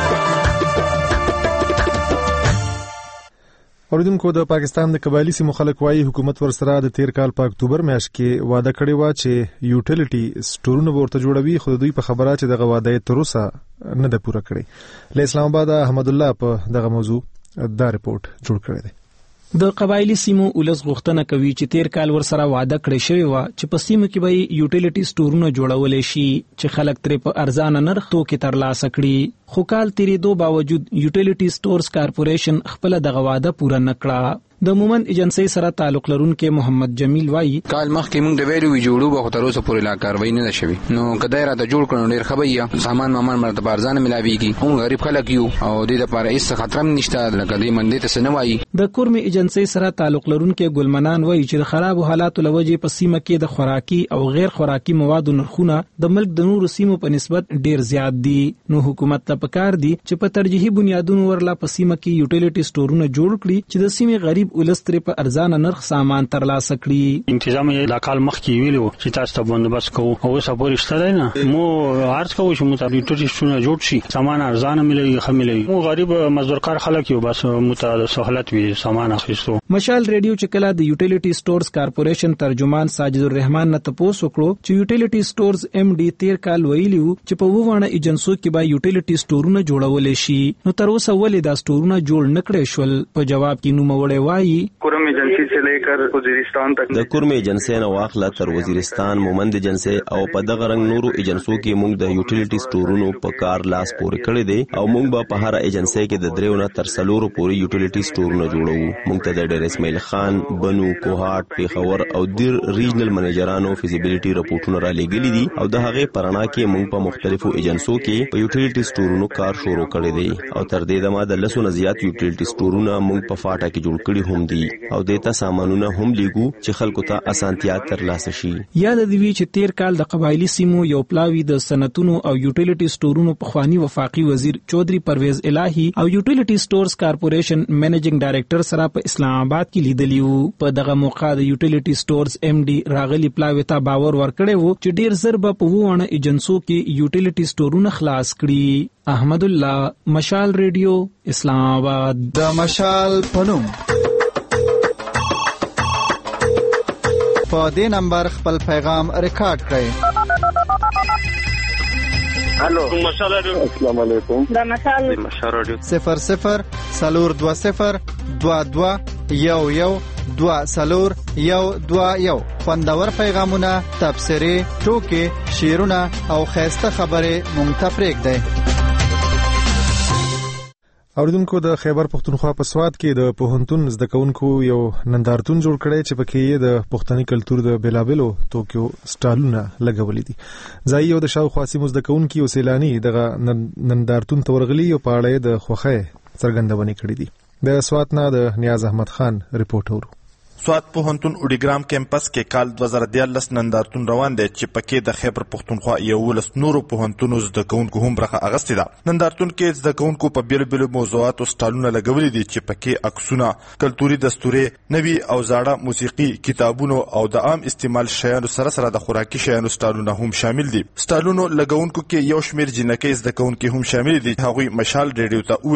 [SPEAKER 1] اوریدونکو د پاکستان د قبایلی سیمو خلک وايي حکومت ورسره د تیر کال په اکتوبر میاشت کې وعده کړې و چې یوټیلیټي سټورونه ورته جوړوي، خو دوی په خبره چې دغه وعده تر اوسه نه ده پوره کړې. له اسلام آباد احمد الله په دغه موضوع دا رپورت جوړ کړی دی.
[SPEAKER 16] د قبایلی سیمو ولس غوښتنه کوي چې تیر کال ورسره وعده کړی شوی و چې په سیمو کې به یوټیلیټي سټورونه جوړول شي چې خلک ترې په ارزانه نرخ توکي ترلاسه کړي، خو کال تیریدو باوجود یوټیلیټي سټورز کارپوریشن خپل دغه وعده پوره نه کړه. د مومند ایجنسی سره تعلق لرونکي محمد جمیل وایي
[SPEAKER 20] کال مخکې موږ د ویلو جوړو به تر اوسه پورې لا کاروي نه شوي، نو کدی را ته جوړ کړو ډیر خبري سامان مامان مرته ارزانه ملاويږي، موږ غریب خلک یو او د دې لپاره هیڅ خطر هم نشته لکه دې منډې ته سنوي.
[SPEAKER 16] د کورمي ایجنسی سره تعلق لرونکي ګلمنان وایي چې د خراب حالاتو لوجې په سیمه کې د خوراکي او غیر خوراکي موادو نرخونه د ملک د نورو سیمو په نسبت ډیر زیات دي، نو حکومت ته پکار دي چې په ترجیحي بنیادونو ورلا په سیمه کې یوټیلیټي سټورونه جوړ کړي چې د سیمې غریب ولس ترې په ارزانه نرخ سامان ترلاسه کړي.
[SPEAKER 23] انتظام یې د کال مخکې ویلو چې تاسو ته بندوبست کوو او اوس پورې شته نه، مو عرض کوو چې مو ته یوټیلیټي سټورونه جوړ شي، سامان ارزانه ملي خملي، مو غریب مزدورکار خلک یو بس مو ته سہولت وي سامان اخیستو.
[SPEAKER 16] مشال ریډیو چې کله د یوټیلیټي سټورز کارپوریشن ترجمان ساجد الرحمن نه تاسو وکړو چې یوټیلیټي سټورز ایم ډي تیر کال ویلیو چې په وونه ایجنسو کې به یوټیلیټي سټورونه جوړول شي، نو تر اوسه ولې دا سټورونه جوړ نکړي شول؟ په جواب کې نو موړې وایي
[SPEAKER 18] کورم ایجنسی سے لے کر وزیرستان تک
[SPEAKER 7] د کورم ایجنسی نه واخله تر وزیرستان مومند ایجنسی او په دغه رنګ نورو ایجنسو کې موږ د یوټیلیټي سټورونو په کار لاس پورې کړی دی او موږ به په هر ایجنسی کې د دریو نه تر څلورو پورې یوټیلیټي سټورونه جوړو. موږ ته د ډیر اسماعیل خان بنو کوهات پیښور او دیر ریجنل منیجرانو فیزیبিলিټي رپورټونه را لېږلي دي او د هغه پرانا کې موږ په مختلفو ایجنسو کې په یوټیلیټي سټورونو کار شروع کړی دی او تر دې دمه د لسو نه زیات یوټیلیټي سټورونه موږ په فاټا کې جوړ کړي هم دي او دیتا سامانونه هم لیګو چې خلکو ته اسانتیا ترلاسه شي.
[SPEAKER 16] یاد دی چې تیر کال د قبایلی سیمو یو پلاوی د صنعتونو او یوټیلیټي سټورونو په خوانی وفاقي وزیر چودري پرویز الهی او یوټیلیټي سټورز کارپوریشن منیجینګ ډایریکټر سره په اسلام آباد کې لیدلیو. په دغه موقع د یوټیلیټي سټورز ایم ډي راغلی پلاوی ته باور ورکړی وو چې ډیر زر به په وونه ایجنسو کې یوټیلیټي سټورونه خلاص کړي. احمد الله، مشال ریډیو، اسلام آباد.
[SPEAKER 10] د مشال پنوم په دې نمبر خپل پیغام ریکارډ کړئ.
[SPEAKER 18] هلو مشال رادیو، السلام علیکم.
[SPEAKER 19] دا مشال
[SPEAKER 18] مشال رادیو
[SPEAKER 10] صفر صفر سلور دو صفر دو دو یو یو دو سلور یو دو یو. خوندور پیغامونه، تبصرې، ټوکې، شعرونه او خیسته خبرې مونږ ته پرېږدئ.
[SPEAKER 1] اوریدونکو د خیبر پختونخوا په سواد کې د پوهنتون زده کوونکو یو نندارتون جوړ کړی چې پکې یې د پښتني کلتور د بیلابلو توکیو سټالونه لګولې دي. ځای یو د شاوخوا سیمو زده کوونکي او سیلاني دغه نندارتون ته ورغلي او په اړه د خوښۍ څرګندونې کړې دي. د سواد نه د نیاز احمد خان رپورټ اورو.
[SPEAKER 26] سواد پوهنتون اوډیګرام کیمپس کې کال دوه زره دیارلس نندارتون روان دی چې پکې د خیبر پختونخوا یولس نورو پوهنتونو زده کوونکو هم برخه اخیستې ده. نندارتون کې زده کوونکو په بیلو بیلو موضوعاتو سټالونه لګولي دي چې پکې عکسونه، کلتوري دستورې، نوي او زاړه موسیقي، کتابونو او د عام استعمال شیانو سره سره د خوراکي شیانو سټالونه هم شامل دي. سټالونو لګونکو کې یو شمېر جنکۍ زده کوونکي هم شامل دي. هغوی مشال ریډیو ته وویل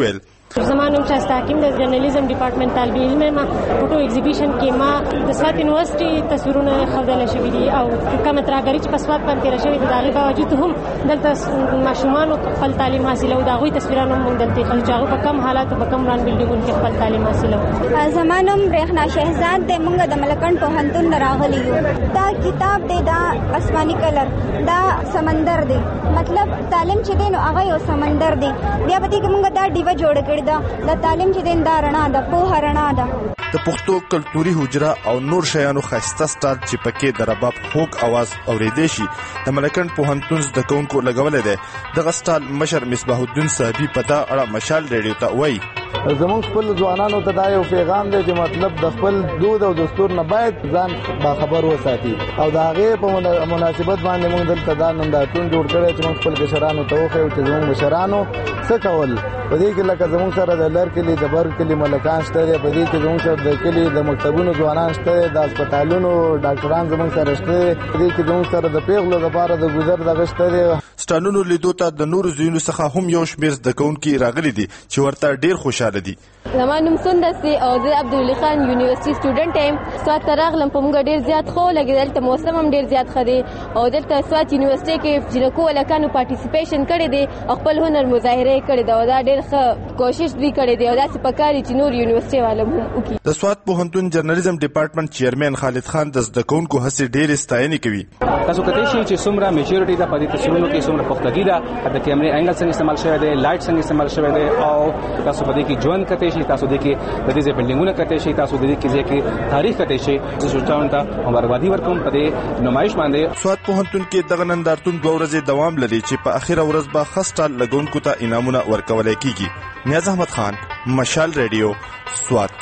[SPEAKER 3] زمانم شاسته حکیم د جرنالیزم ډپارټمنټ طالب علم ما فوټو ایگزیبیشن کې ما د سوات یونیورسيټي تصویرونه ښودل شوي دي او کومه ترګری چې په سوات باندې راشوي د هغه باوجود هم دلته ماشومان خپل تعلیم حاصلو دا غوي تصویرونه موږ دلته خلک هغه په کم حالات په کم ران بلډینګونو کې خپل تعلیم حاصلو.
[SPEAKER 4] زمانم رحنا شهزاد د موږ د ملکن پوهنتون راغلی یو. دا کتاب دی دا آسماني کلر دا سمندر دی مطلب تعلیم چې دی نو هغه یو سمندر دی بیا به دې کې موږ دا ډیوه جوړ کړی دا د تعلیم چې دین دا رڼا ده په رڼا ده.
[SPEAKER 26] د پښتو کلتوري حجره او نور شیانو خاصه سټال چې پکې د رباب خوږ आवाज اورېدې شي د ملکن پوهنتون د کونکو لګولې ده. د غستال مشر مصباح الدین صاحبي په دا اړه مشال ریډیو ته وایي
[SPEAKER 13] زموږ خپل ځوانانو ته دا یو پیغام دی چې مطلب د خپل دود او دستور نه باید ځان باخبر وساتي او د هغې په مناسبت باندې موږ دلته دا نندارتون جوړ کړی چې موږ خپل کشرانو ته وښیو چې زموږ مشرانو څه کول. په دې کې لکه زموږ سره د لر کلي د بر کلي ملکان شته دی، په دې کې زموږ سره د کلي د مکتبونو ځوانان شته دی، د هسپتالونو ډاکټران زموږ سره شته دی، په دې کې زموږ سره د پیغلو لپاره د ګذر دغه شته دی.
[SPEAKER 26] سټالونو لیدو ته د نورو ځایونو څخه هم یو شمېر زده کوونکي راغلي دي چې ورته ډېر خوشحاله دي.
[SPEAKER 15] زما نوم سندس دی او زه عبدالولي خان یونیورسيټي سټوډنټ یم. سوات ته راغلم په موږ ډېر زیات ښه ولګېدل، دلته موسم هم ډېر زیات ښه دی او دلته سوات یونیورسيټي کې جنکو هلکانو پارټیسپیشن کړی دی او خپل هنر مظاهره یې کړې ده او دا ډېر ښه کوشش دوی کړی دی او داسې پکار دي چې نور یونیورسيټي والا هم وکړي.
[SPEAKER 26] د سوات پوهنتون جرنالیزم ډپارټمنټ چیرمن خالد خان د زده کوونکو هڅې ډېرې ستاینې کوي.
[SPEAKER 24] تاسو کتلی شئ چې څومره میچورټي ده په دې تصویرونو کې، څومره پختګي ده، د کیمرې انګل څنګه استعمال شوی دی، لایټ څنګه استعمال شوی دی او تاسو په دې کې ژوند کتلی شئ، تاسو دې کې د دې بلډینګونه کتلی شئ، تاسو دې کې ځکه تاریخ کتلی شئ. زه سوچوم ته مبارکبادي ورکوم په دې نمایش باندې.
[SPEAKER 26] سوات پوهنتون کې دغه نندارتون دوه ورځې دوام لري چې په اخیره ورځ به ښه سټال لګونکو ته انعامونه ورکولی کیږي. نیاز احمد خان، مشال ریډیو، سوات.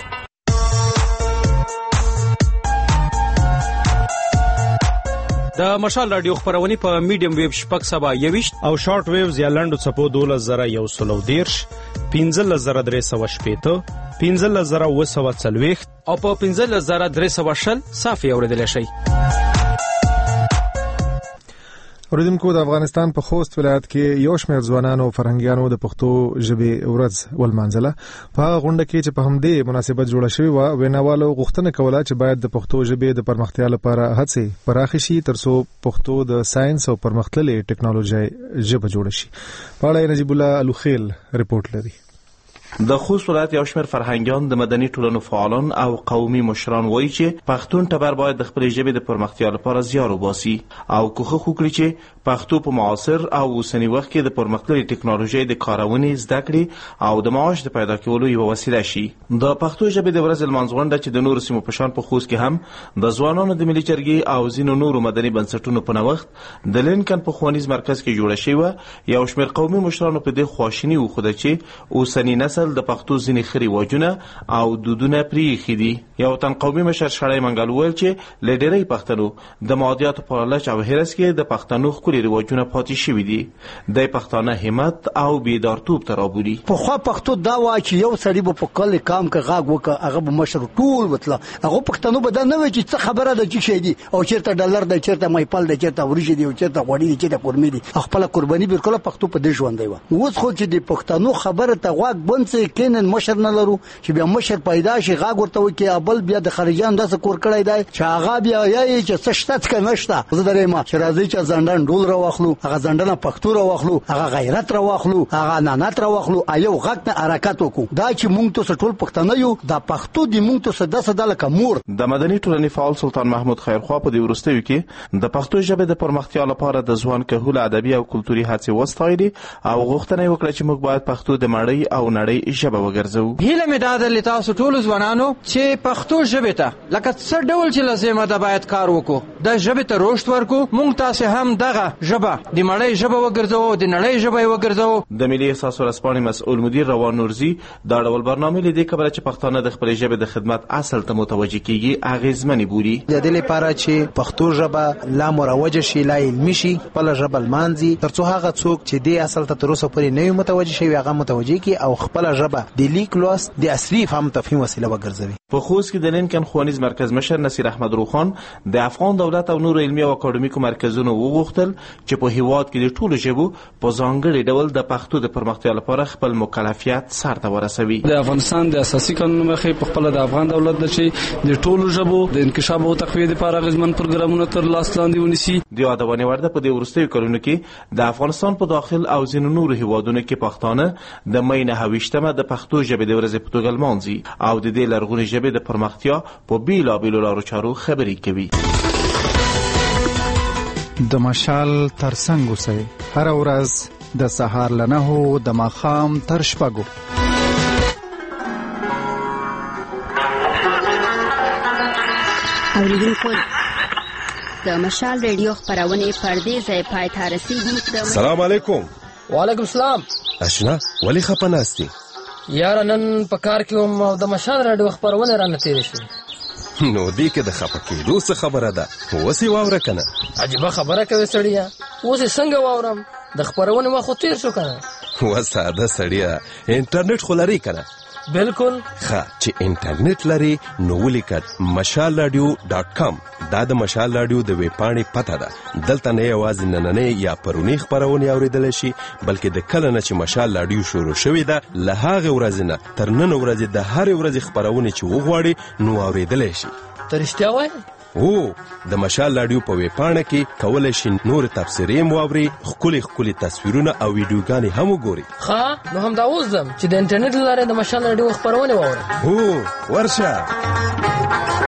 [SPEAKER 16] د مشال رادیو خبرونه په میډیم ویب شپږ سبا یويشت او شارټ ویوز یا لنډو چپو دولس زره یو سلو دیرش پنځه زره درې سوه شپېته پنځه زره اوه سوه څلوېښت او په پنځه زره درې سوه شل صافي اورېدلی شئ.
[SPEAKER 1] اوریدونکو د افغانستان په خوست ولایت کې یو شمېر ځوانانو او فرهنګیانو د پښتو ژبې ورځ ولمانځله. په هغه غونډه کې چې په همدې مناسبت جوړه شوې وه، ویناوالو غوښتنه کوله چې باید د پښتو ژبې د پرمختیا لپاره هڅې پراخې شي ترڅو پښتو د ساينس او پرمختللې ټکنالوژۍ ژبه جوړه شي. په اړه نجیب الله الوخیل رپورټ لري.
[SPEAKER 25] د خوست ولایت یو شمېر فرهنګیان د مدني ټولنو فعالان او قومي مشران وایي چې پښتون ټبر باید د خپلې ژبې د پرمختیا لپاره زیار وباسي او کوښښ وکړي چې پښتو په معاصر او اوسني وخت کې د پرمختللې ټکنالوژۍ د کارونې زده کړې او د معاش د پیدا کولو یوه وسیله شي. د پښتو ژبې د ورځې لمانځ غونډه چې د نورو سیمو په شان په خوست کې هم د ځوانانو د ملي جرګې او ځینو نورو مدني بنسټونو په نوښت د لینکن په ښوونیز مرکز کې جوړه شوې وه، یو شمېر قومي مشرانو په دې خواشیني وښوده چې اوسني نسل د پښتو ځینې ښه رواجونه او دودونه پرېښي دي. یو تن قومي مشر شړی منګل وویل چې له ډېری پښتنو د مادیاتو په لالچ او حرص کې د پښتنو ښکلي رواجونه پاتې شوي دي. دی پښتانه همت او بیدارتوب ته رابولي.
[SPEAKER 27] پخوا پښتو دا وه چې یو سړي به په کلي کام کې غږ وکړه، هغه به مشر ټول وتله، هغه پښتنو به دا نه وایي چې څه خبره ده چې شی دي او چېرته ډالر دی، چېرته مایپل دی، چېرته وریجې دي او چېرته غوړي دي، چېرته قورمې دي. خپله قرباني به ورکوله، پښتو په دې ژوندی وه. اوس خو چې د پښتنو خبره ته غوږ بند سي کینن مشر نه لرو چې بیا مشر پیدا شي غاګ ورته وکي بل بیا د خارجان داسې کور کړی دی چې هغه بیا یې چې څه شته څه نشته. زه درې ما چې راځي چې زندان ډول را واخلو، هغه زندان پښتو را واخلو، هغه غیرت را واخلو، هغه نانات را واخلو، ایو غږ نه حرکت وکړو. دا چې مونږ ته ټول پښتانه یو، دا پښتو دی مونږ ته داسې د لکه مور.
[SPEAKER 25] د مدني ټولنې فعال سلطان محمود خیرخوا په دې وروستیو کې د پښتو ژبې د پرمختیا لپاره د ځوان کهول ادبي او کلتوري هڅې وستایلې او غوښتنه وکړه چې موږ باید پښتو د مړۍ او نړۍ ژبه وګرځو.
[SPEAKER 28] هیله مې دا ده تاسو ټول ځوانانو چې پښتو ژبې ته لکه څه ډول چې لازمه ده باید کار وکړو، د ژبې ته رشد ورکړو. موږ تاسو هم دغه ژبه د مړۍ ژبه وګرځو، د نړۍ ژبه یې وګرځو.
[SPEAKER 25] د ملي احساس ورځپاڼې مسؤل مدیر روان نورزي دا ډول برنامې له دې کبله چې پښتانه د خپلې ژبې د خدمت اصل ته متوجه کیږي اغیزمنې بولي.
[SPEAKER 29] د دې لپاره چې پښتو ژبه لا مروجه شي، لا علمي شي، خپل ژبه لمانځي، ترڅو هغه څوک چې دې اصل ته تر اوسه پورې نه وي متوجه شوی هغه متوجه کی او خپل ژبه د لیک لوست د اصلي فهم تفهیم وسیله وګرځوي.
[SPEAKER 25] په خوست کې د لینکن ښوونیز مرکز مشر نصیر احمد روخان د افغان دولت او نورو علمي او اکاډمیکو مرکزونو وغوښتل چې په هیواد کې د ټولو ژبو په ځانګړي ډول د پښتو د پرمختیا لپاره خپل مکلفیت سرته ورسوي.
[SPEAKER 2] د افغانستان د اساسي قانون مخې په خپل د افغان دولت د چې د ټولو ژبو د انکشاف او تقویه لپاره غزمن پروګرامونه تر لاس لاندې ونیسي.
[SPEAKER 25] د یادونې وړ ده په دې وروستیو کلونو کې د افغانستان په داخل او ځینو نورو هیوادونو کې پښتانه د مۍ نهه ویشتمه د پښتو ژبې د ورځې په توګه لمانځي او د دې لرغونې ژبې د پرمختیا په بیلابیلو لارو چارو خبرې کوي.
[SPEAKER 10] د مشال ترڅنګ اوسئ هر ورځ د سهار له نهو د ماښام تر شپږو.
[SPEAKER 5] اوریدونکو د مشال ریډیو خپرونې پر دې ځای پای ته رسیږي.
[SPEAKER 6] سلام علیکم.
[SPEAKER 8] وعلیکم السلام.
[SPEAKER 6] اشنا ولی خپه ناستی؟
[SPEAKER 8] یاره نن په کار کې وم او د مشال راډیو خپرونه رانه تېرې شوې.
[SPEAKER 6] نو دې کې د خپه کېدو څه خبره ده؟ اوس یې واوره که نه؟
[SPEAKER 8] عجیبه خبره کوې سړیه. اوس یې څنګه واورم؟ د خپرونې وخت خو تېر شو که نه.
[SPEAKER 6] و ساده سړیه، انټرنیټ خو لري که نه؟
[SPEAKER 8] بالکل.
[SPEAKER 6] ښه چې انټرنیټ لري نو ولیکه مشال راډیو ډاټ کام. دا د مشال راډیو د ویبپاڼې پته ده. دلته نه یوازې نننۍ یا پرونی خپرونې اوریدلی شي بلکې د کله نه چې مشال راډیو شروع شوې ده له هغې ورځې نه تر نن ورځې د هرې ورځې خپرونې چې وغواړي نو اوریدلی شي.
[SPEAKER 8] ته رښتیا وایې؟
[SPEAKER 6] او د مشال راډیو په ویبپاڼه کې کولی شي نور تبصرې هم واوري، ښکلي ښکلي تصویرونه او ویډیوګانې هم وګوري.
[SPEAKER 8] ښه نو همدا اوس ځم چې د انټرنیټ له لارې د مشال راډیو خپرونې واورم.
[SPEAKER 6] هو ورشه.